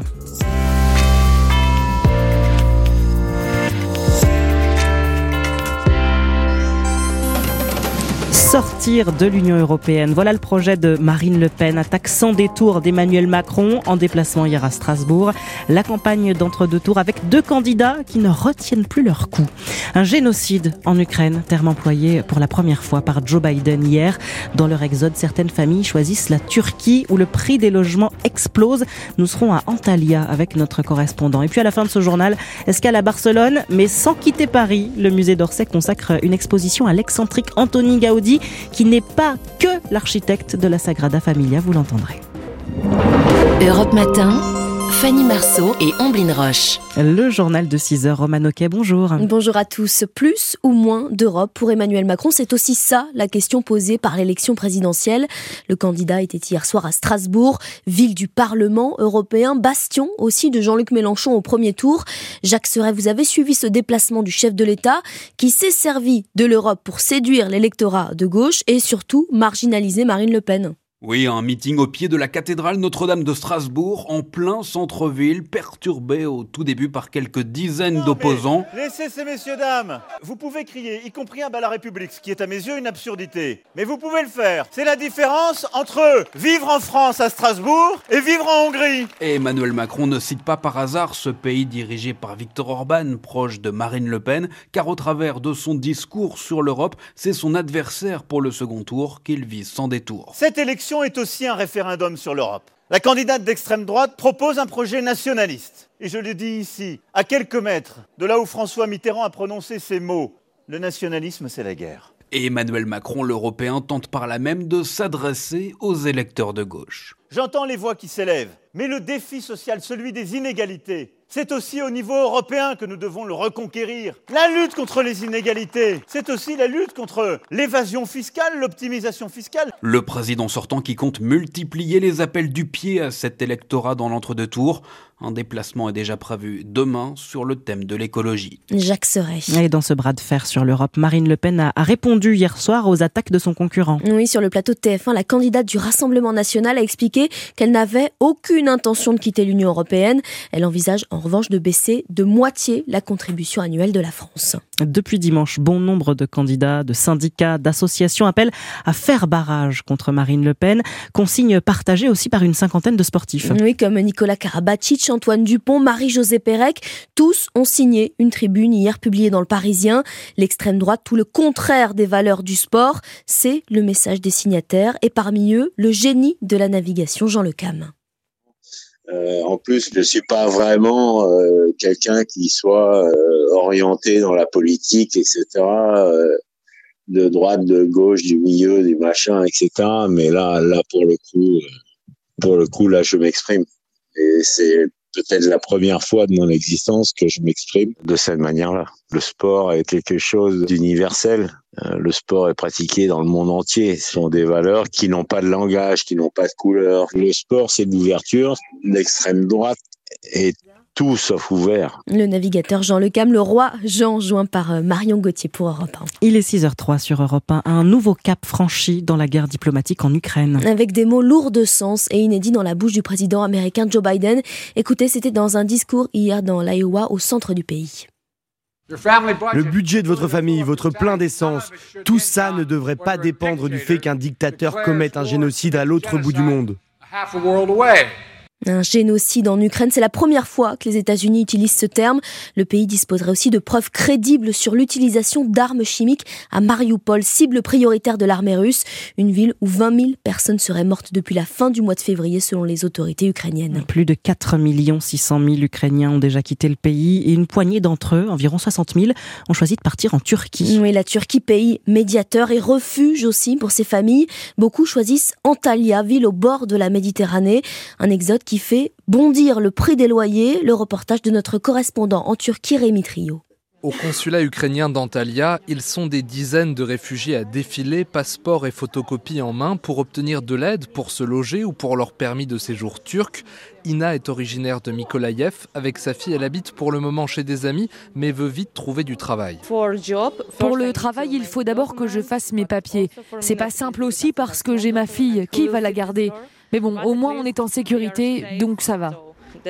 Sortir de l'Union européenne. Voilà le projet de Marine Le Pen. Attaque sans détour d'Emmanuel Macron en déplacement hier à Strasbourg. La campagne d'entre-deux tours avec deux candidats qui ne retiennent plus leur coup. Un génocide en Ukraine, terme employé pour la première fois par Joe Biden hier. Dans leur exode, certaines familles choisissent la Turquie où le prix des logements explose. Nous serons à Antalya avec notre correspondant. Et puis à la fin de ce journal, escale à Barcelone, mais sans quitter Paris. Le musée d'Orsay consacre une exposition à l'excentrique Antoni Gaudi, qui n'est pas que l'architecte de la Sagrada Familia, vous l'entendrez. Europe Matin, Fanny Marceau et Omblin Roche. Le journal de six heures, Roman Oquet, bonjour. Bonjour à tous. Plus ou moins d'Europe pour Emmanuel Macron? C'est aussi ça la question posée par l'élection présidentielle. Le candidat était hier soir à Strasbourg, ville du Parlement européen, bastion aussi de Jean-Luc Mélenchon au premier tour. Jacques Serret, vous avez suivi ce déplacement du chef de l'État qui s'est servi de l'Europe pour séduire l'électorat de gauche et surtout marginaliser Marine Le Pen. Oui, un meeting au pied de la cathédrale Notre-Dame de Strasbourg, en plein centre-ville, perturbé au tout début par quelques dizaines non, d'opposants. Laissez ces messieurs-dames. Vous pouvez crier, y compris un bas la République, ce qui est à mes yeux une absurdité. Mais vous pouvez le faire. C'est la différence entre vivre en France à Strasbourg et vivre en Hongrie. Et Emmanuel Macron ne cite pas par hasard ce pays dirigé par Viktor Orban, proche de Marine Le Pen, car au travers de son discours sur l'Europe, c'est son adversaire pour le second tour qu'il vise sans détour. Cette élection est aussi un référendum sur l'Europe. La candidate d'extrême droite propose un projet nationaliste. Et je le dis ici, à quelques mètres de là où François Mitterrand a prononcé ces mots. Le nationalisme, c'est la guerre. Et Emmanuel Macron, l'Européen, tente par là même de s'adresser aux électeurs de gauche. J'entends les voix qui s'élèvent, mais le défi social, celui des inégalités, c'est aussi au niveau européen que nous devons le reconquérir. La lutte contre les inégalités, c'est aussi la lutte contre l'évasion fiscale, l'optimisation fiscale. Le président sortant qui compte multiplier les appels du pied à cet électorat dans l'entre-deux tours. Un déplacement est déjà prévu demain sur le thème de l'écologie. Jacques Serret. Et dans ce bras de fer sur l'Europe, Marine Le Pen a répondu hier soir aux attaques de son concurrent. Oui, sur le plateau de T F un, la candidate du Rassemblement national a expliqué qu'elle n'avait aucune intention de quitter l'Union européenne. Elle envisage en revanche de baisser de moitié la contribution annuelle de la France. Depuis dimanche, bon nombre de candidats, de syndicats, d'associations appellent à faire barrage contre Marine Le Pen. Consigne partagée aussi par une cinquantaine de sportifs. Oui, comme Nicolas Karabatic, Antoine Dupont, Marie-Josée Pérec, tous ont signé une tribune hier publiée dans le Parisien. L'extrême droite, tout le contraire des valeurs du sport, c'est le message des signataires et parmi eux, le génie de la navigation, Jean Le Cam. Euh, en plus, je ne suis pas vraiment euh, quelqu'un qui soit euh, orienté dans la politique, et cetera, euh, de droite, de gauche, du milieu, du machin, et cetera. Mais là, là pour le coup, pour le coup, là, je m'exprime. Et c'est peut-être la première fois de mon existence que je m'exprime de cette manière-là. Le sport est quelque chose d'universel. Le sport est pratiqué dans le monde entier. Ce sont des valeurs qui n'ont pas de langage, qui n'ont pas de couleur. Le sport, c'est de l'ouverture. L'extrême droite est tout sauf ouvert. Le navigateur Jean Le Cam, le roi Jean, joint par Marion Gauthier pour Europe un. Il est six heures zéro trois sur Europe un. Un nouveau cap franchi dans la guerre diplomatique en Ukraine. Avec des mots lourds de sens et inédits dans la bouche du président américain Joe Biden. Écoutez, c'était dans un discours hier dans l'Iowa, au centre du pays. Le budget de votre famille, votre plein d'essence, tout ça ne devrait pas dépendre du fait qu'un dictateur commette un génocide à l'autre bout du monde. Un génocide en Ukraine, c'est la première fois que les États-Unis utilisent ce terme. Le pays disposerait aussi de preuves crédibles sur l'utilisation d'armes chimiques à Mariupol, cible prioritaire de l'armée russe, une ville où vingt mille personnes seraient mortes depuis la fin du mois de février selon les autorités ukrainiennes. Plus de quatre millions six cent mille Ukrainiens ont déjà quitté le pays et une poignée d'entre eux, environ soixante mille, ont choisi de partir en Turquie. Oui, la Turquie, pays médiateur et refuge aussi pour ces familles. Beaucoup choisissent Antalya, ville au bord de la Méditerranée. Un exode qui fait bondir le prix des loyers. Le reportage de notre correspondant en Turquie, Rémi Trio. Au consulat ukrainien d'Antalya, ils sont des dizaines de réfugiés à défiler, passeports et photocopies en main pour obtenir de l'aide pour se loger ou pour leur permis de séjour turc. Ina est originaire de Mykolaïev. Avec sa fille, elle habite pour le moment chez des amis, mais veut vite trouver du travail. Pour le travail, il faut d'abord que je fasse mes papiers. C'est pas simple aussi parce que j'ai ma fille. Qui va la garder ? Mais bon, au moins on est en sécurité, donc ça va.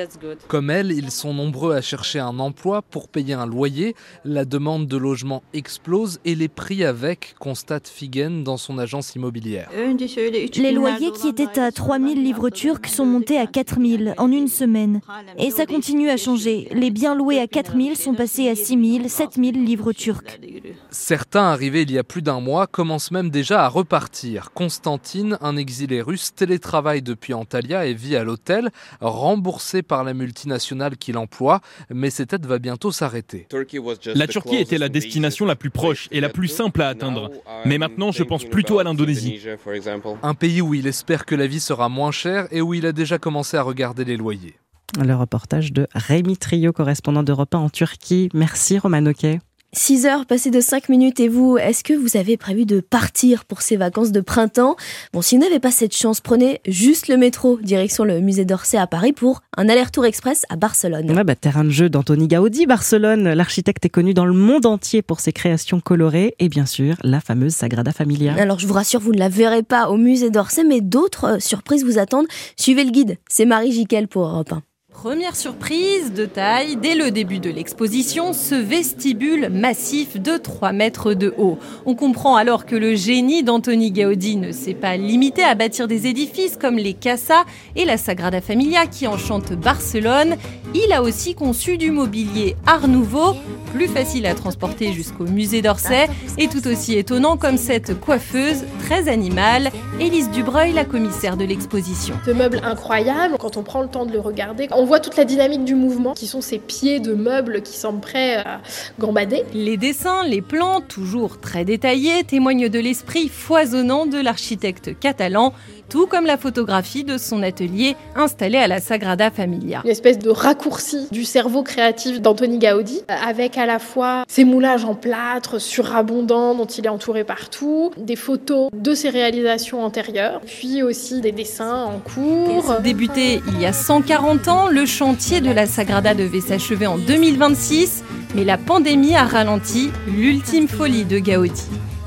Comme elle, ils sont nombreux à chercher un emploi pour payer un loyer. La demande de logement explose et les prix avec, constate Figen dans son agence immobilière. Les loyers qui étaient à trois mille livres turcs sont montés à quatre mille en une semaine. Et ça continue à changer. Les biens loués à quatre mille sont passés à six mille, sept mille livres turcs. Certains arrivés il y a plus d'un mois commencent même déjà à repartir. Constantine, un exilé russe, télétravaille depuis Antalya et vit à l'hôtel, remboursé par la multinationale qui l'emploie, mais cette aide va bientôt s'arrêter. La Turquie était la destination la plus proche et la plus simple à atteindre. Mais maintenant, je pense plutôt à l'Indonésie. Un pays où il espère que la vie sera moins chère et où il a déjà commencé à regarder les loyers. Le reportage de Rémi Trio, correspondant d'Europe un en Turquie. Merci Roman Oquet. six heures passées de cinq minutes et vous, est-ce que vous avez prévu de partir pour ces vacances de printemps ? Bon, si vous n'avez pas cette chance, prenez juste le métro, direction le musée d'Orsay à Paris pour un aller-retour express à Barcelone. Ouais, bah, terrain de jeu d'Antoni Gaudi, Barcelone. L'architecte est connu dans le monde entier pour ses créations colorées et bien sûr la fameuse Sagrada Familia. Alors je vous rassure, vous ne la verrez pas au musée d'Orsay, mais d'autres surprises vous attendent. Suivez le guide, c'est Marie Jiquel pour Europe un. Première surprise de taille, dès le début de l'exposition, ce vestibule massif de trois mètres de haut. On comprend alors que le génie d'Antoni Gaudi ne s'est pas limité à bâtir des édifices comme les Casa et la Sagrada Familia qui enchantent Barcelone. Il a aussi conçu du mobilier Art Nouveau, plus facile à transporter jusqu'au musée d'Orsay et tout aussi étonnant comme cette coiffeuse très animale, Élise Dubreuil, la commissaire de l'exposition. Ce meuble incroyable, quand on prend le temps de le regarder, on voit toute la dynamique du mouvement, qui sont ces pieds de meubles qui semblent prêts à gambader. Les dessins, les plans, toujours très détaillés, témoignent de l'esprit foisonnant de l'architecte catalan, tout comme la photographie de son atelier installé à la Sagrada Familia. Une espèce de raccourci du cerveau créatif d'Antoni Gaudi, avec à la fois ses moulages en plâtre surabondants dont il est entouré partout, des photos de ses réalisations antérieures, puis aussi des dessins en cours. Débuté il y a cent quarante ans, le chantier de la Sagrada devait s'achever en deux mille vingt-six, mais la pandémie a ralenti l'ultime folie de Gaudi.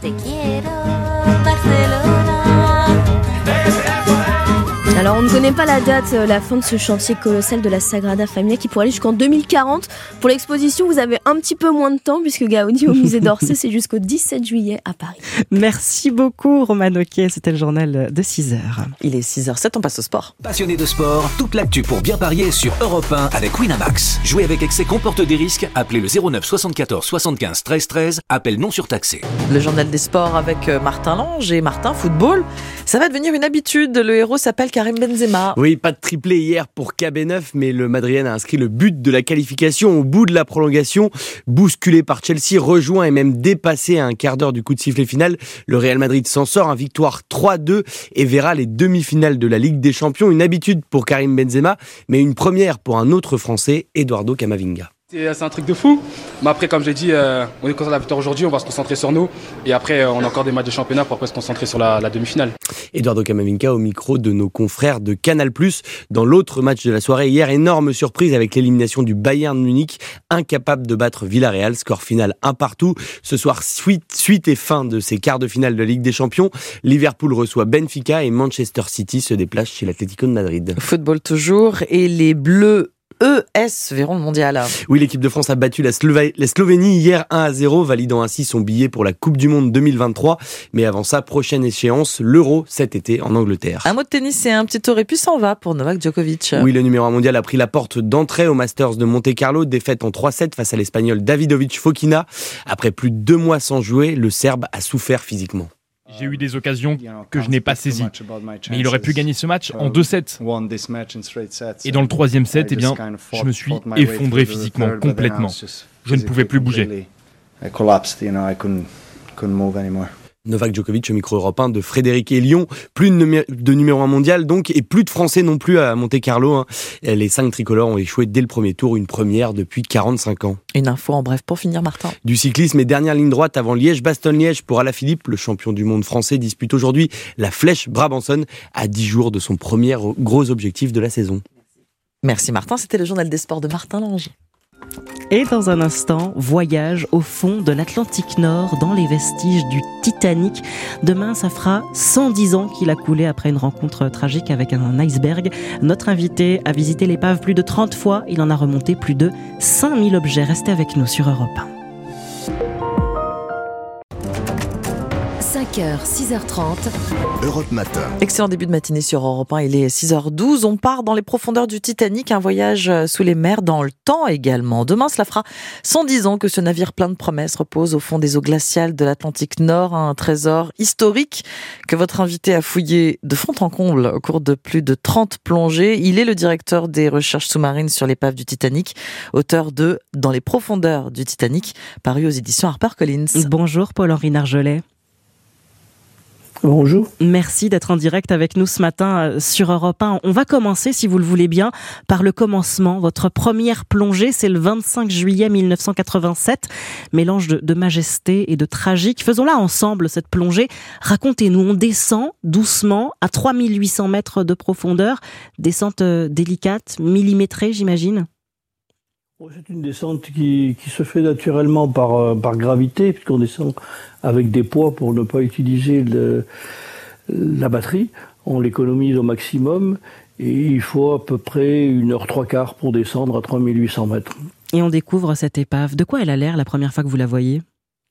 Alors on ne connaît pas la date, la fin de ce chantier colossal de la Sagrada Familia qui pourrait aller jusqu'en deux mille quarante. Pour l'exposition, vous avez un petit peu moins de temps puisque Gaudi au musée d'Orsay, c'est jusqu'au dix-sept juillet à Paris. Merci beaucoup Roman Oquet, c'était le journal de six heures. Il est six heures sept, on passe au sport. Passionné de sport, toute l'actu pour bien parier sur Europe un avec Winamax. Jouer avec excès comporte des risques, appelez le zéro neuf soixante-quatorze soixante-quinze treize treize, appel non surtaxé. Le journal des sports avec Martin Lange et Martin Football. Ça va devenir une habitude, le héros s'appelle Karim Benzema. Oui, pas de triplé hier pour K B neuf, mais le Madrilène a inscrit le but de la qualification au bout de la prolongation. Bousculé par Chelsea, rejoint et même dépassé à un quart d'heure du coup de sifflet final, le Real Madrid s'en sort, en victoire trois deux et verra les demi-finales de la Ligue des Champions. Une habitude pour Karim Benzema, mais une première pour un autre Français, Eduardo Camavinga. C'est un truc de fou, mais après comme j'ai dit, euh, on est concentré à la victoire aujourd'hui, on va se concentrer sur nous et après euh, on a encore des matchs de championnat pour après se concentrer sur la, la demi-finale. Eduardo Camavinga au micro de nos confrères de Canal+. Dans l'autre match de la soirée hier, énorme surprise avec l'élimination du Bayern Munich, incapable de battre Villarreal, score final un partout. Ce soir, suite, suite et fin de ces quarts de finale de Ligue des Champions. Liverpool reçoit Benfica et Manchester City se déplace chez l'Atlético de Madrid. Football toujours, et les Bleus E S verront le mondial. Oui, l'équipe de France a battu la, Slova- la Slovénie hier un à zéro, validant ainsi son billet pour la Coupe du Monde deux mille vingt-trois. Mais avant ça, prochaine échéance, l'Euro cet été en Angleterre. Un mot de tennis, c'est un petit tour et puis s'en va pour Novak Djokovic. Oui, le numéro un mondial a pris la porte d'entrée au Masters de Monte-Carlo, défaite en trois sept face à l'Espagnol Davidovich Fokina. Après plus de deux mois sans jouer, le Serbe a souffert physiquement. J'ai eu des occasions que je n'ai pas saisies. Mais il aurait pu gagner ce match en deux sept. Et dans le troisième set, eh bien, je me suis effondré physiquement, complètement. Je ne pouvais plus bouger. Novak Djokovic au micro européen de Frédéric Hélion. Plus de, numé- de numéro un mondial donc, et plus de Français non plus à Monte-Carlo. Hein. Les cinq tricolores ont échoué dès le premier tour, une première depuis quarante-cinq ans. Une info en bref pour finir, Martin. Du cyclisme et dernière ligne droite avant Liège-Bastogne-Liège pour Alaphilippe. Le champion du monde français dispute aujourd'hui la Flèche Brabançonne à dix jours de son premier gros objectif de la saison. Merci Martin, c'était le journal des sports de Martin Lange. Et dans un instant, voyage au fond de l'Atlantique Nord, dans les vestiges du Titanic. Demain, ça fera cent dix ans qu'il a coulé après une rencontre tragique avec un iceberg. Notre invité a visité l'épave plus de trente fois. Il en a remonté plus de cinq mille objets. Restez avec nous sur Europe un. cinq heures, six heures trente. Europe Matin. Excellent début de matinée sur Europe un, il est six heures douze. On part dans les profondeurs du Titanic, un voyage sous les mers dans le temps également. Demain, cela fera cent dix ans que ce navire plein de promesses repose au fond des eaux glaciales de l'Atlantique Nord, un trésor historique que votre invité a fouillé de fond en comble au cours de plus de trente plongées. Il est le directeur des recherches sous-marines sur l'épave du Titanic, auteur de Dans les profondeurs du Titanic, paru aux éditions HarperCollins. Bonjour Paul-Henri Nargelet. Bonjour. Merci d'être en direct avec nous ce matin sur Europe un. On va commencer, si vous le voulez bien, par le commencement. Votre première plongée, c'est le vingt-cinq juillet mille neuf cent quatre-vingt-sept. Mélange de, de majesté et de tragique. Faisons-la ensemble, cette plongée. Racontez-nous, on descend doucement à trois mille huit cents mètres de profondeur. Descente délicate, millimétrée, j'imagine. C'est une descente qui, qui se fait naturellement par, par gravité, puisqu'on descend avec des poids pour ne pas utiliser le, la batterie. On l'économise au maximum et il faut à peu près une heure trois quarts pour descendre à trois mille huit cents mètres. Et on découvre cette épave. De quoi elle a l'air la première fois que vous la voyez ?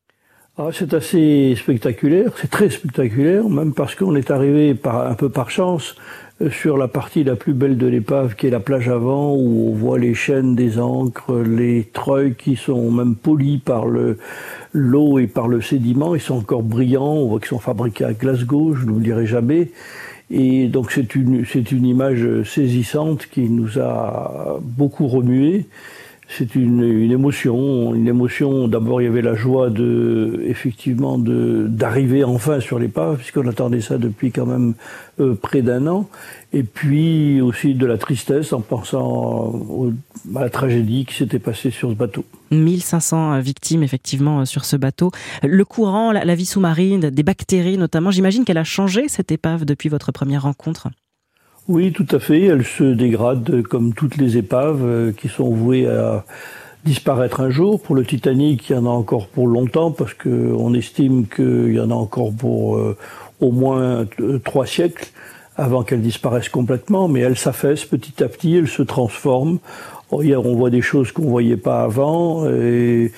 Ah, c'est assez spectaculaire, c'est très spectaculaire, même parce qu'on est arrivé par, un peu par chance sur la partie la plus belle de l'épave, qui est la plage avant, où on voit les chaînes des ancres, les treuils qui sont même polis par le, l'eau et par le sédiment. Ils sont encore brillants, on voit qu'ils sont fabriqués à Glasgow, je ne vous le dirai jamais. Et donc c'est une, c'est une image saisissante qui nous a beaucoup remué. C'est une, une émotion, une émotion. D'abord, il y avait la joie de, effectivement, de d'arriver enfin sur l'épave, puisqu'on attendait ça depuis quand même euh, près d'un an. Et puis aussi de la tristesse en pensant au, à la tragédie qui s'était passée sur ce bateau. mille cinq cents victimes, effectivement, sur ce bateau. Le courant, la, la vie sous-marine, des bactéries notamment, j'imagine qu'elle a changé, cette épave, depuis votre première rencontre. Oui, tout à fait. Elle se dégrade comme toutes les épaves euh, qui sont vouées à disparaître un jour. Pour le Titanic, il y en a encore pour longtemps parce qu'on estime qu'il y en a encore pour euh, au moins euh, trois siècles avant qu'elle disparaisse complètement. Mais elle s'affaisse petit à petit, elle se transforme. Oh, hier, on voit des choses qu'on voyait pas avant et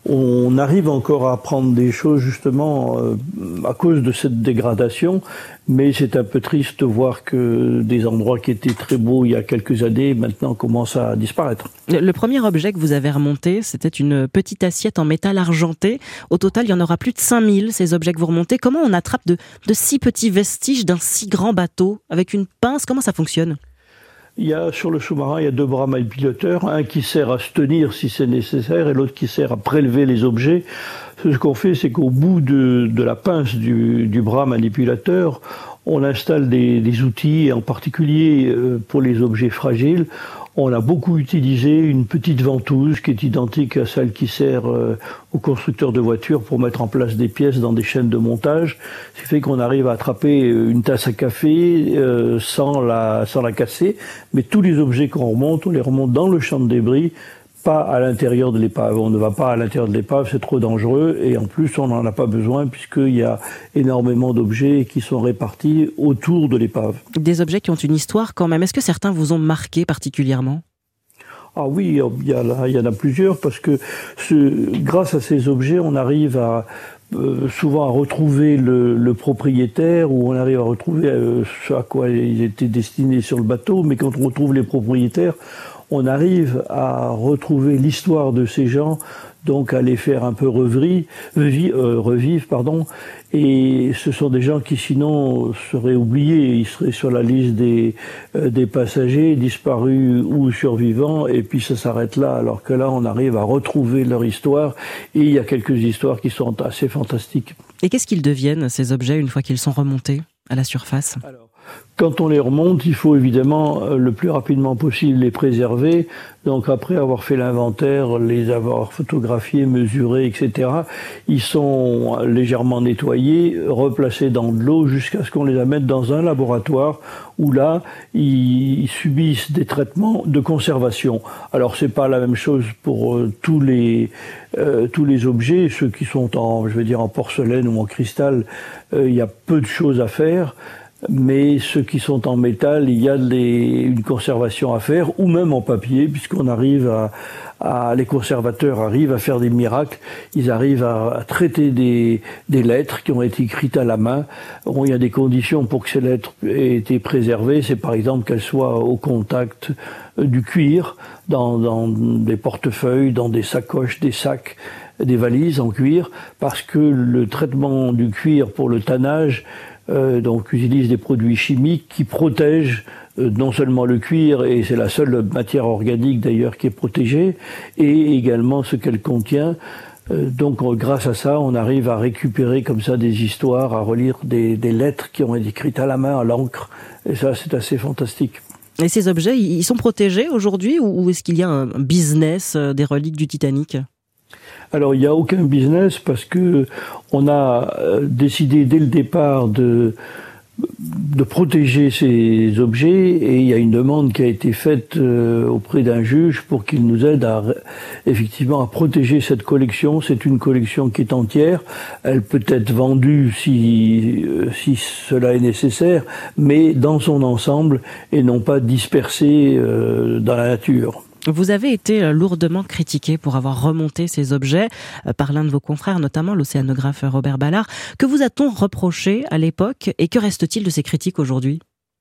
on arrive encore à apprendre des choses justement euh, à cause de cette dégradation. Mais c'est un peu triste de voir que des endroits qui étaient très beaux il y a quelques années maintenant commencent à disparaître. Le, le premier objet que vous avez remonté, c'était une petite assiette en métal argenté. Au total, il y en aura plus de cinq mille, ces objets que vous remontez. Comment on attrape de, de si petits vestiges d'un si grand bateau avec une pince? Comment ça fonctionne? Il y a, sur le sous-marin, il y a deux bras manipulатeurs, un qui sert à se tenir si c'est nécessaire et l'autre qui sert à prélever les objets. Ce qu'on fait, c'est qu'au bout de, de la pince du, du bras manipulateur, on installe des, des outils, et en particulier euh, pour les objets fragiles, On a beaucoup utilisé une petite ventouse qui est identique à celle qui sert euh, aux constructeurs de voitures pour mettre en place des pièces dans des chaînes de montage. Ce qui fait qu'on arrive à attraper une tasse à café euh, sans la, sans la casser. Mais tous les objets qu'on remonte, on les remonte dans le champ de débris, pas à l'intérieur de l'épave. On ne va pas à l'intérieur de l'épave, c'est trop dangereux. Et en plus, on n'en a pas besoin puisqu'il y a énormément d'objets qui sont répartis autour de l'épave. Des objets qui ont une histoire quand même. Est-ce que certains vous ont marqué particulièrement ? Ah oui, il y, a, il y en a plusieurs parce que ce, grâce à ces objets, on arrive à euh, souvent à retrouver le, le propriétaire ou on arrive à retrouver euh, ce à quoi ils étaient destinés sur le bateau. Mais quand on retrouve les propriétaires, on arrive à retrouver l'histoire de ces gens, donc à les faire un peu revivre, euh, revivre, pardon. Et ce sont des gens qui sinon seraient oubliés, ils seraient sur la liste des, euh, des passagers disparus ou survivants, et puis ça s'arrête là. Alors que là, on arrive à retrouver leur histoire, et il y a quelques histoires qui sont assez fantastiques. Et qu'est-ce qu'ils deviennent, ces objets, une fois qu'ils sont remontés à la surface ? Alors, quand on les remonte, il faut évidemment le plus rapidement possible les préserver. Donc après avoir fait l'inventaire, les avoir photographiés, mesurés, et cetera, ils sont légèrement nettoyés, replacés dans de l'eau jusqu'à ce qu'on les amène dans un laboratoire où là, ils subissent des traitements de conservation. Alors c'est pas la même chose pour euh, tous les euh, tous les objets, ceux qui sont en, je veux dire, en porcelaine ou en cristal, euh, il y a peu de choses à faire. Mais ceux qui sont en métal, il y a les, une conservation à faire, ou même en papier, puisqu'on arrive à, à, les conservateurs arrivent à faire des miracles. Ils arrivent à, à traiter des, des lettres qui ont été écrites à la main. Bon, il y a des conditions pour que ces lettres aient été préservées. C'est par exemple qu'elles soient au contact du cuir, dans, dans des portefeuilles, dans des sacoches, des sacs, des valises en cuir, parce que le traitement du cuir pour le tannage, Euh, donc utilise des produits chimiques qui protègent euh, non seulement le cuir, et c'est la seule matière organique d'ailleurs qui est protégée, et également ce qu'elle contient. Euh, donc grâce à ça, on arrive à récupérer comme ça des histoires, à relire des, des lettres qui ont été écrites à la main, à l'encre, et ça c'est assez fantastique. Et ces objets, ils sont protégés aujourd'hui, ou est-ce qu'il y a un business des reliques du Titanic ? Alors, il n'y a aucun business parce que on a décidé dès le départ de, de protéger ces objets, et il y a une demande qui a été faite auprès d'un juge pour qu'il nous aide à, effectivement, à protéger cette collection. C'est une collection qui est entière. Elle peut être vendue si, si cela est nécessaire, mais dans son ensemble et non pas dispersée dans la nature. Vous avez été lourdement critiqué pour avoir remonté ces objets par l'un de vos confrères, notamment l'océanographe Robert Ballard. Que vous a-t-on reproché à l'époque et que reste-t-il de ces critiques aujourd'hui ?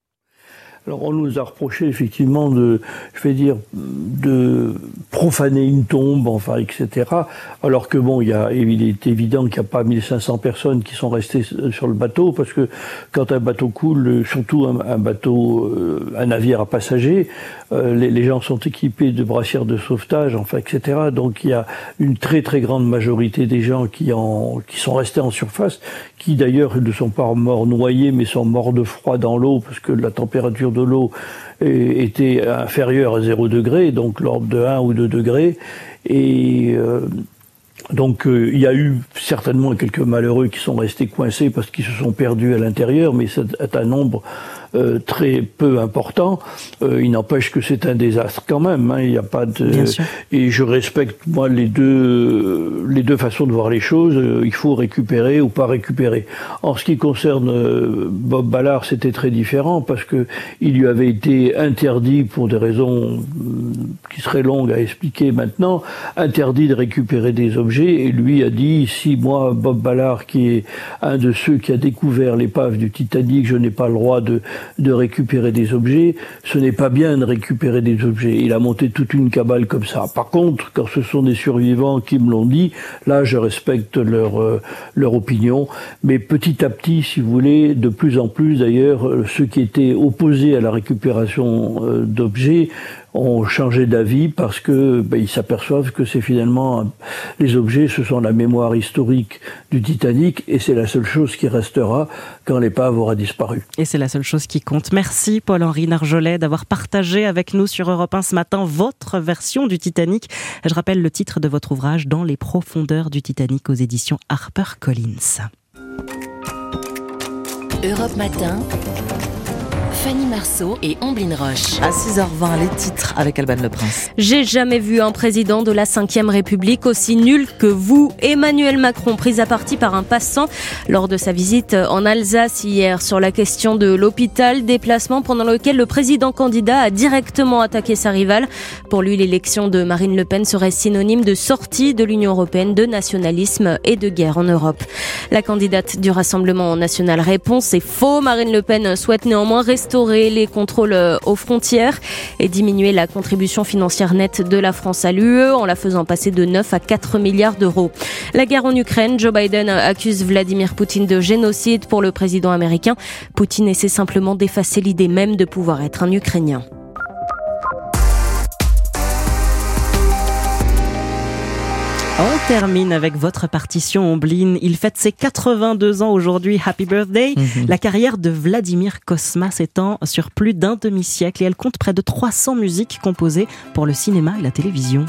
Alors on nous a reproché effectivement de, je vais dire, de profaner une tombe, enfin, et cetera. Alors que bon, il y a, il est évident qu'il n'y a pas mille cinq cents personnes qui sont restées sur le bateau, parce que quand un bateau coule, surtout un, un bateau, un navire à passagers, euh, les, les gens sont équipés de brassières de sauvetage, enfin, et cetera. Donc il y a une très très grande majorité des gens qui en, qui sont restés en surface, qui d'ailleurs ne sont pas morts noyés, mais sont morts de froid dans l'eau, parce que la température de l'eau était inférieure à zéro degré, donc l'ordre de un ou deux degrés. Et euh, donc euh, il y a eu certainement quelques malheureux qui sont restés coincés parce qu'ils se sont perdus à l'intérieur, mais c'est un nombre euh, très peu important. Euh, il n'empêche que c'est un désastre quand même. Hein, il n'y a pas de. Et je respecte moi les deux les deux façons de voir les choses. Euh, il faut récupérer ou pas récupérer. En ce qui concerne euh, Bob Ballard, c'était très différent parce que il lui avait été interdit pour des raisons euh, qui seraient longues à expliquer maintenant, interdit de récupérer des objets. Et lui a dit, si moi, Bob Ballard, qui est un de ceux qui a découvert l'épave du Titanic, je n'ai pas le droit de, de récupérer des objets, ce n'est pas bien de récupérer des objets. Il a monté toute une cabale comme ça. Par contre, quand ce sont des survivants qui me l'ont dit, là, je respecte leur, euh, leur opinion. Mais petit à petit, si vous voulez, de plus en plus, d'ailleurs, ceux qui étaient opposés à la récupération euh, d'objets ont changé d'avis parce que ben, ils s'aperçoivent que c'est finalement les objets, ce sont la mémoire historique du Titanic et c'est la seule chose qui restera quand l'épave aura disparu. Et c'est la seule chose qui compte. Merci Paul-Henri Narjolet d'avoir partagé avec nous sur Europe un ce matin votre version du Titanic. Je rappelle le titre de votre ouvrage Dans les profondeurs du Titanic aux éditions HarperCollins. Europe Matin, Fanny Marceau et Omblin Roche. À six heures vingt, les titres avec Alban Le Prince. J'ai jamais vu un président de la cinquième République aussi nul que vous. Emmanuel Macron, pris à partie par un passant lors de sa visite en Alsace hier sur la question de l'hôpital, déplacement pendant lequel le président candidat a directement attaqué sa rivale. Pour lui, l'élection de Marine Le Pen serait synonyme de sortie de l'Union européenne, de nationalisme et de guerre en Europe. La candidate du Rassemblement national répond, c'est faux. Marine Le Pen souhaite néanmoins restaurer les contrôles aux frontières et diminuer la contribution financière nette de la France à l'U E en la faisant passer de neuf à quatre milliards d'euros. La guerre en Ukraine, Joe Biden accuse Vladimir Poutine de génocide pour le président américain. Poutine essaie simplement d'effacer l'idée même de pouvoir être un Ukrainien. On termine avec votre partition, Omblin. Il fête ses quatre-vingt-deux ans aujourd'hui. Happy birthday. Mmh. La carrière de Vladimir Cosma s'étend sur plus d'un demi-siècle et elle compte près de trois cents musiques composées pour le cinéma et la télévision.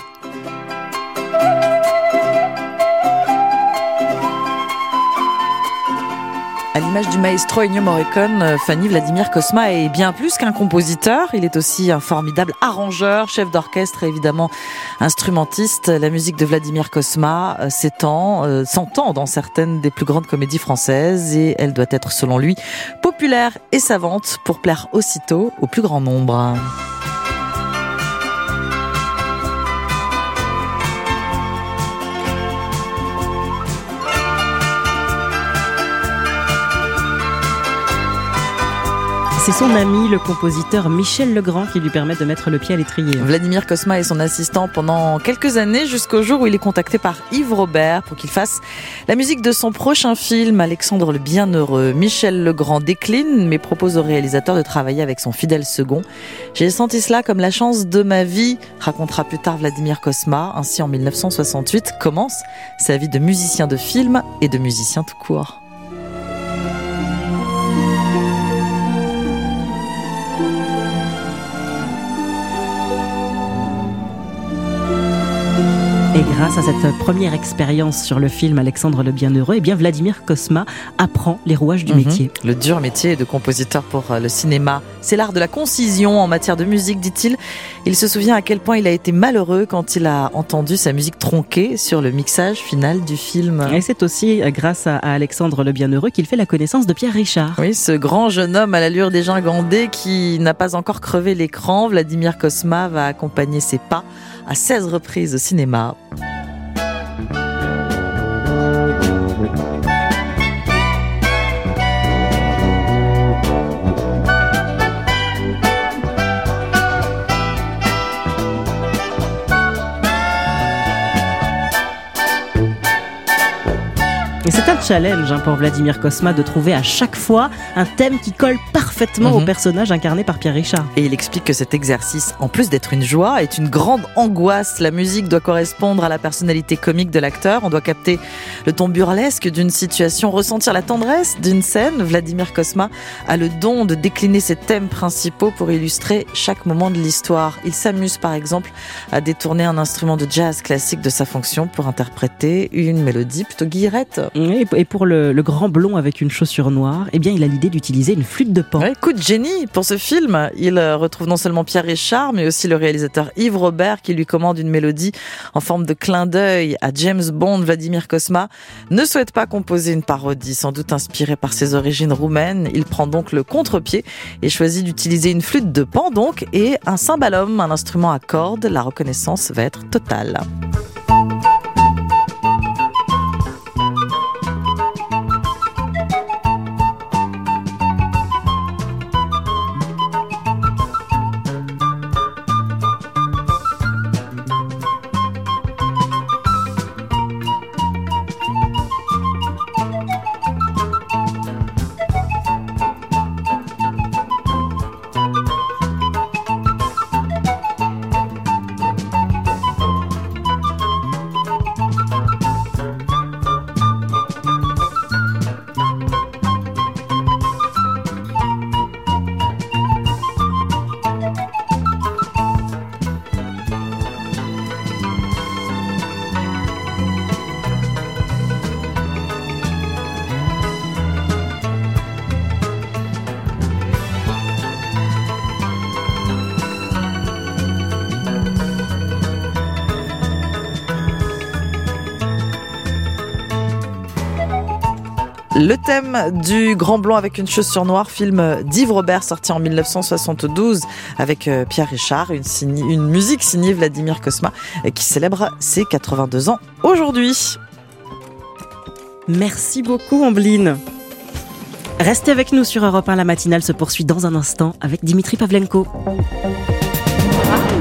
À l'image du maestro Ennio Morricone, Fanny, Vladimir Cosma est bien plus qu'un compositeur. Il est aussi un formidable arrangeur, chef d'orchestre et évidemment instrumentiste. La musique de Vladimir Cosma s'étend, euh, s'entend dans certaines des plus grandes comédies françaises et elle doit être, selon lui, populaire et savante pour plaire aussitôt au plus grand nombre. C'est son ami, le compositeur Michel Legrand, qui lui permet de mettre le pied à l'étrier. Vladimir Cosma est son assistant pendant quelques années, jusqu'au jour où il est contacté par Yves Robert pour qu'il fasse la musique de son prochain film, Alexandre le Bienheureux. Michel Legrand décline, mais propose au réalisateur de travailler avec son fidèle second. J'ai senti cela comme la chance de ma vie, racontera plus tard Vladimir Cosma. Ainsi, en dix-neuf cent soixante-huit, commence sa vie de musicien de film et de musicien tout court. Et grâce à cette première expérience sur le film Alexandre le Bienheureux, eh bien Vladimir Cosma apprend les rouages du mmh. métier. Le dur métier de compositeur pour le cinéma, c'est l'art de la concision en matière de musique, dit-il. Il se souvient à quel point il a été malheureux quand il a entendu sa musique tronquée sur le mixage final du film. Et c'est aussi grâce à Alexandre le Bienheureux qu'il fait la connaissance de Pierre Richard. Oui, ce grand jeune homme à l'allure dégingandée qui n'a pas encore crevé l'écran. Vladimir Cosma va accompagner ses pas à seize reprises au cinéma. Et c'est un challenge hein, pour Vladimir Cosma de trouver à chaque fois un thème qui colle parfaitement mmh. au personnage incarné par Pierre Richard. Et il explique que cet exercice, en plus d'être une joie, est une grande angoisse. La musique doit correspondre à la personnalité comique de l'acteur. On doit capter le ton burlesque d'une situation, ressentir la tendresse d'une scène. Vladimir Cosma a le don de décliner ses thèmes principaux pour illustrer chaque moment de l'histoire. Il s'amuse par exemple à détourner un instrument de jazz classique de sa fonction pour interpréter une mélodie plutôt guillerette. Et pour le, le grand blond avec une chaussure noire, eh bien, il a l'idée d'utiliser une flûte de Pan. Ouais, coup de génie pour ce film. Il retrouve non seulement Pierre Richard, mais aussi le réalisateur Yves Robert qui lui commande une mélodie en forme de clin d'œil à James Bond. Vladimir Cosma ne souhaite pas composer une parodie, sans doute inspirée par ses origines roumaines. Il prend donc le contre-pied et choisit d'utiliser une flûte de Pan donc et un cymbalum, un instrument à cordes. La reconnaissance va être totale. Le thème du Grand Blanc avec une chaussure noire, film d'Yves Robert sorti en dix-neuf cent soixante-douze avec Pierre Richard, une, signe, une musique signée Vladimir Cosma qui célèbre ses quatre-vingt-deux ans aujourd'hui. Merci beaucoup Ambline. Restez avec nous sur Europe un, la matinale se poursuit dans un instant avec Dimitri Pavlenko.